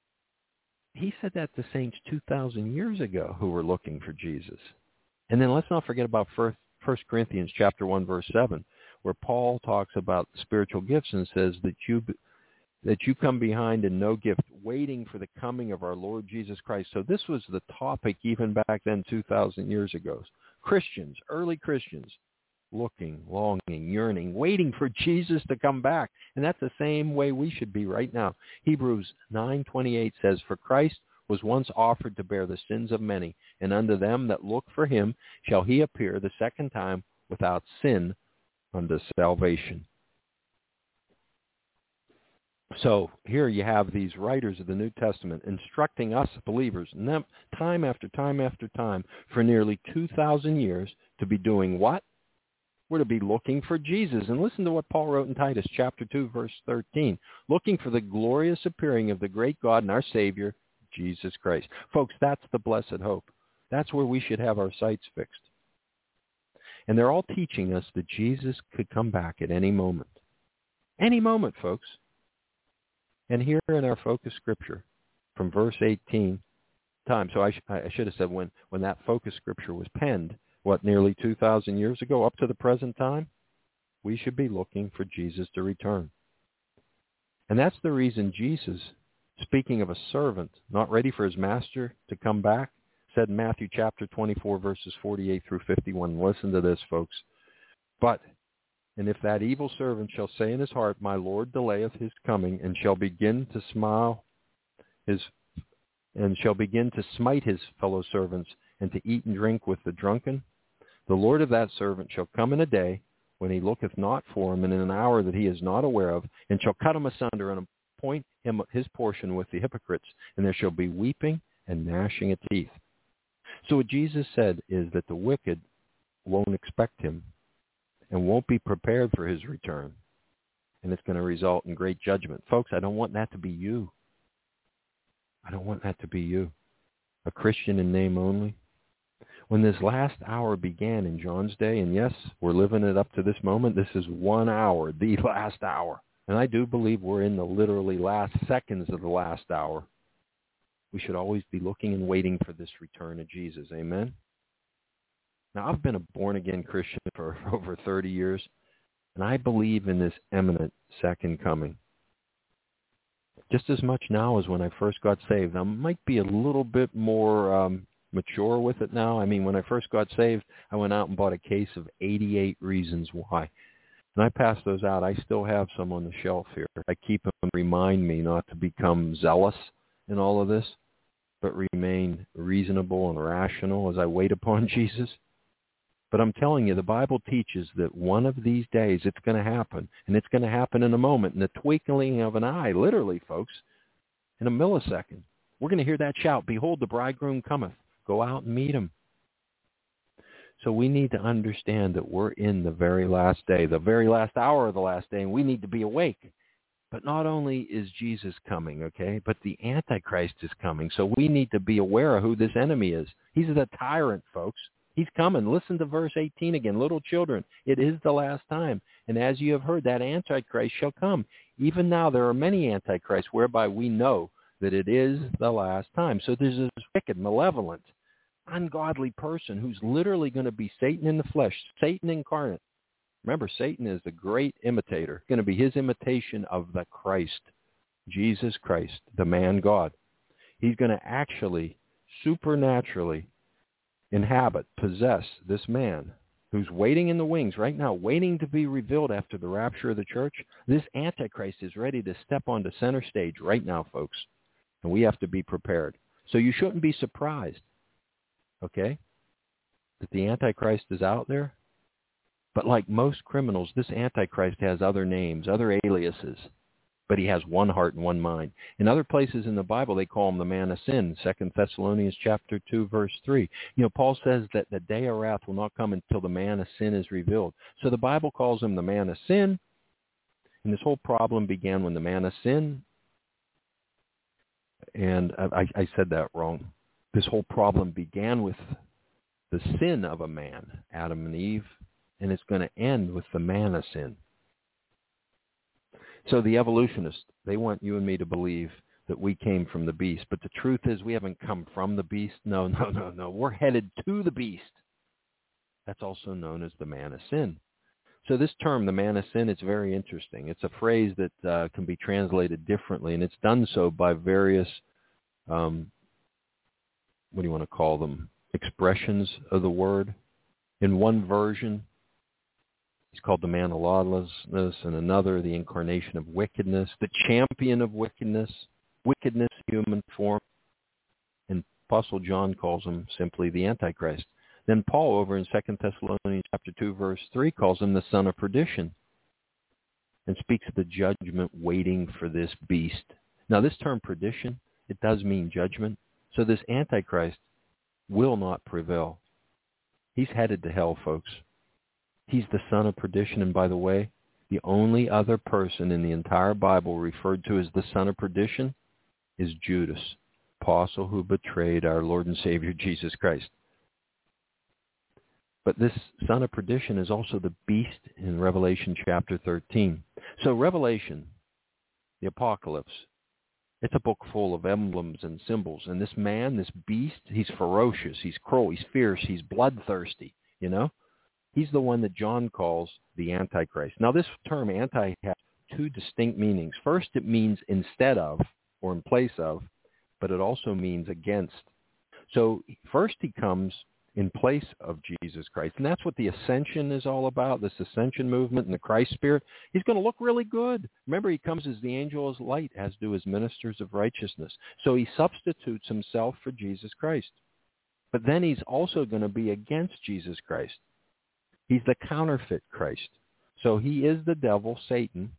He said that to saints two thousand years ago who were looking for Jesus. And then let's not forget about First Corinthians chapter one, verse seven, where Paul talks about spiritual gifts and says that you that you come behind in no gift, waiting for the coming of our Lord Jesus Christ. So this was the topic even back then two thousand years ago. Christians, early Christians, looking, longing, yearning, waiting for Jesus to come back. And that's the same way we should be right now. Hebrews nine twenty-eight says, for Christ was once offered to bear the sins of many, and unto them that look for him shall he appear the second time without sin unto salvation. So here you have these writers of the New Testament instructing us believers time after time after time for nearly two thousand years to be doing what? We're to be looking for Jesus. And listen to what Paul wrote in Titus chapter two, verse thirteen. Looking for the glorious appearing of the great God and our Savior, Jesus Christ. Folks, that's the blessed hope. That's where we should have our sights fixed. And they're all teaching us that Jesus could come back at any moment. Any moment, folks. And here in our focus scripture from verse eighteen, time. So I, sh- I should have said when, when that focus scripture was penned, what, nearly two thousand years ago, up to the present time, we should be looking for Jesus to return. And that's the reason Jesus, speaking of a servant not ready for his master to come back, said in Matthew chapter twenty-four, verses forty-eight through fifty-one. Listen to this, folks. But, and if that evil servant shall say in his heart, my Lord delayeth his coming, and shall begin to smile his, and shall begin to smite his fellow servants, and to eat and drink with the drunken, the Lord of that servant shall come in a day when he looketh not for him, and in an hour that he is not aware of, and shall cut him asunder, and appoint him his portion with the hypocrites, and there shall be weeping and gnashing of teeth. So what Jesus said is that the wicked won't expect him and won't be prepared for his return. And it's going to result in great judgment. Folks, I don't want that to be you. I don't want that to be you. A Christian in name only. When this last hour began in John's day, and yes, we're living it up to this moment, this is one hour, the last hour. And I do believe we're in the literally last seconds of the last hour. We should always be looking and waiting for this return of Jesus. Amen? Now, I've been a born-again Christian for over thirty years, and I believe in this imminent second coming. Just as much now as when I first got saved. I might be a little bit more um, mature with it now. I mean, when I first got saved, I went out and bought a case of eighty-eight Reasons Why. And I passed those out. I still have some on the shelf here. I keep them to remind me not to become zealous in all of this, but remain reasonable and rational as I wait upon Jesus. But I'm telling you, the Bible teaches that one of these days it's going to happen, and it's going to happen in a moment, in the twinkling of an eye, literally, folks, in a millisecond. We're going to hear that shout, behold, the bridegroom cometh. Go out and meet him. So we need to understand that we're in the very last day, the very last hour of the last day, and we need to be awake. But not only is Jesus coming, okay, but the Antichrist is coming. So we need to be aware of who this enemy is. He's the tyrant, folks. He's coming. Listen to verse eighteen again. Little children, it is the last time. And as you have heard, that Antichrist shall come. Even now there are many Antichrists whereby we know that it is the last time. So there's this wicked, malevolent, ungodly person who's literally going to be Satan in the flesh, Satan incarnate. Remember, Satan is the great imitator. It's going to be his imitation of the Christ, Jesus Christ, the man God. He's going to actually, supernaturally inhabit, possess this man who's waiting in the wings right now, waiting to be revealed after the rapture of the church. This Antichrist is ready to step onto center stage right now, folks, and we have to be prepared. So you shouldn't be surprised, okay, that the Antichrist is out there. But like most criminals, this Antichrist has other names, other aliases, but he has one heart and one mind. In other places in the Bible, they call him the man of sin, Second Thessalonians chapter two, verse three. You know, Paul says that the day of wrath will not come until the man of sin is revealed. So the Bible calls him the man of sin, and this whole problem began when the man of sin, and I, I said that wrong. This whole problem began with the sin of a man, Adam and Eve, and it's going to end with the man of sin. So the evolutionists, they want you and me to believe that we came from the beast. But the truth is we haven't come from the beast. No, no, no, no. We're headed to the beast. That's also known as the man of sin. So this term, the man of sin, it's very interesting. It's a phrase that uh, can be translated differently, and it's done so by various, um, what do you want to call them, expressions of the word. In one version, he's called the man of lawlessness, and another, the incarnation of wickedness, the champion of wickedness, wickedness human form. And Apostle John calls him simply the Antichrist. Then Paul over in Second Thessalonians chapter two, verse three, calls him the son of perdition and speaks of the judgment waiting for this beast. Now this term perdition, it does mean judgment. So this Antichrist will not prevail. He's headed to hell, folks. He's the son of perdition, and by the way, the only other person in the entire Bible referred to as the son of perdition is Judas. apostle who betrayed our Lord and Savior Jesus Christ. But this son of perdition is also the beast in Revelation chapter thirteen. So Revelation, the apocalypse, it's a book full of emblems and symbols. And this man, this beast, he's ferocious, he's cruel, he's fierce, he's bloodthirsty, you know? He's the one that John calls the Antichrist. Now, this term anti has two distinct meanings. First, it means instead of or in place of, but it also means against. So first he comes in place of Jesus Christ. And that's what the ascension is all about, this ascension movement and the Christ spirit. He's going to look really good. Remember, he comes as the angel of light, as do his ministers of righteousness. So he substitutes himself for Jesus Christ. But then he's also going to be against Jesus Christ. He's the counterfeit Christ. So he is the devil, Satan,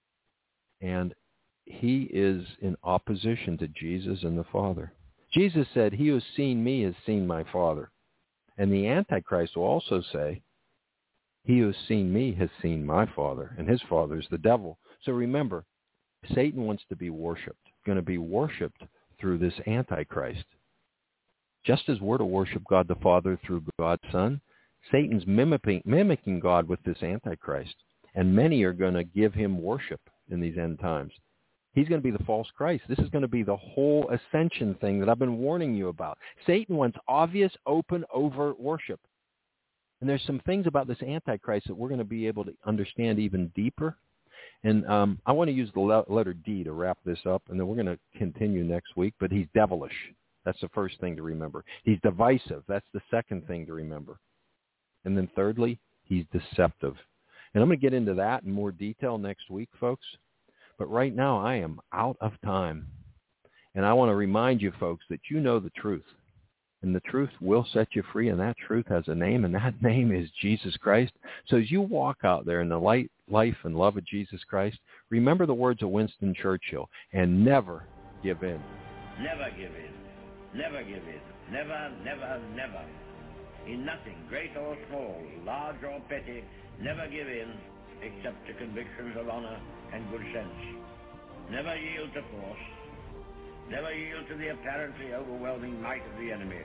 and he is in opposition to Jesus and the Father. Jesus said, "He who has seen me has seen my Father." And the Antichrist will also say, "He who has seen me has seen my Father," and his father is the devil. So remember, Satan wants to be worshipped, going to be worshipped through this Antichrist. Just as we're to worship God the Father through God the Son, Satan's mimicking, mimicking God with this Antichrist. And many are going to give him worship in these end times. He's going to be the false Christ. This is going to be the whole ascension thing that I've been warning you about. Satan wants obvious, open, overt worship. And there's some things about this Antichrist that we're going to be able to understand even deeper. And um, I want to use the le- letter D to wrap this up, and then we're going to continue next week. But he's devilish. That's the first thing to remember. He's divisive. That's the second thing to remember. And then thirdly, he's deceptive. And I'm going to get into that in more detail next week, folks. But right now, I am out of time. And I want to remind you, folks, that you know the truth. And the truth will set you free, and that truth has a name, and that name is Jesus Christ. So as you walk out there in the light, life, and love of Jesus Christ, remember the words of Winston Churchill, and never give in. Never give in. Never give in. Never, never, never. In nothing, great or small, large or petty, never give in, except to convictions of honor and good sense. Never yield to force. Never yield to the apparently overwhelming might of the enemy.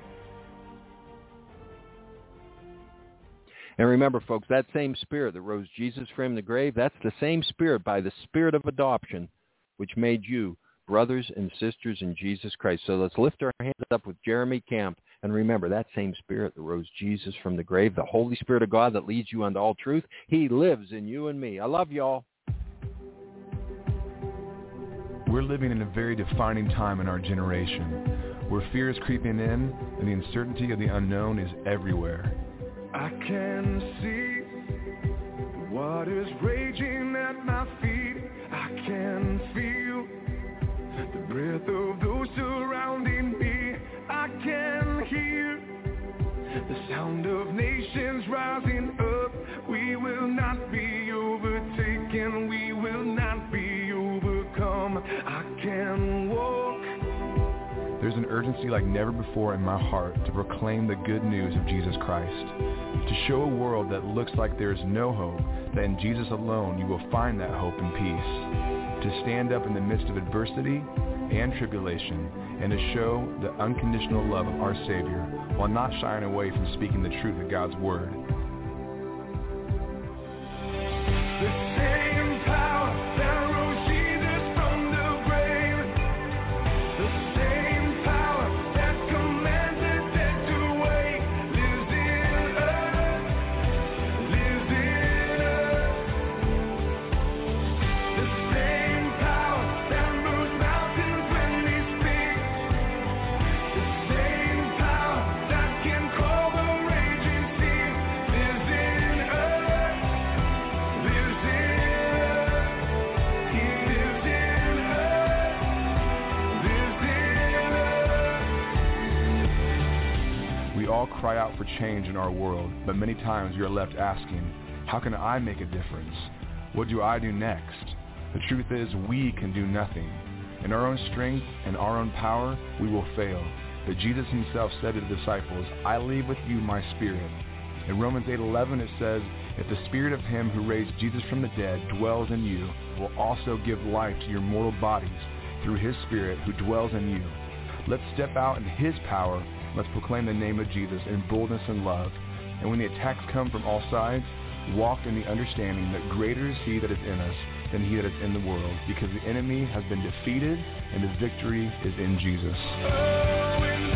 And remember, folks, that same spirit that rose Jesus from the grave, that's the same spirit by the spirit of adoption, which made you brothers and sisters in Jesus Christ. So let's lift our hands up with Jeremy Camp. And remember, that same spirit that rose Jesus from the grave, the Holy Spirit of God that leads you unto all truth, he lives in you and me. I love y'all. We're living in a very defining time in our generation, where fear is creeping in and the uncertainty of the unknown is everywhere. I can see the waters raging at my feet. I can feel the breath of those surrounding me. I can hear the sound of nations rising up. We will not be overtaken. We will not be overcome. I can walk. There's an urgency like never before in my heart to proclaim the good news of Jesus Christ, to show a world that looks like there is no hope, that in Jesus alone you will find that hope and peace, to stand up in the midst of adversity and tribulation, and to show the unconditional love of our Savior while not shying away from speaking the truth of God's Word. The same power that rose Jesus from the grave, the same power that commanded death to wait, lives in us, lives in us. The same power that moves mountains when we speak, the same power that can calm the raging sea, lives in us, lives in us. He lives in us, lives in us. We all cry out for change in our world, but many times we are left asking, how can I make a difference? What do I do next? The truth is, we can do nothing. In our own strength and our own power, we will fail. But Jesus himself said to the disciples, I leave with you my spirit. In Romans eight eleven it says, if the spirit of him who raised Jesus from the dead dwells in you, will also give life to your mortal bodies through his spirit who dwells in you. Let's step out in his power. Let's proclaim the name of Jesus in boldness and love. And when the attacks come from all sides, walk in the understanding that greater is he that is in us than he that is in the world, because the enemy has been defeated and the victory is in Jesus. Oh,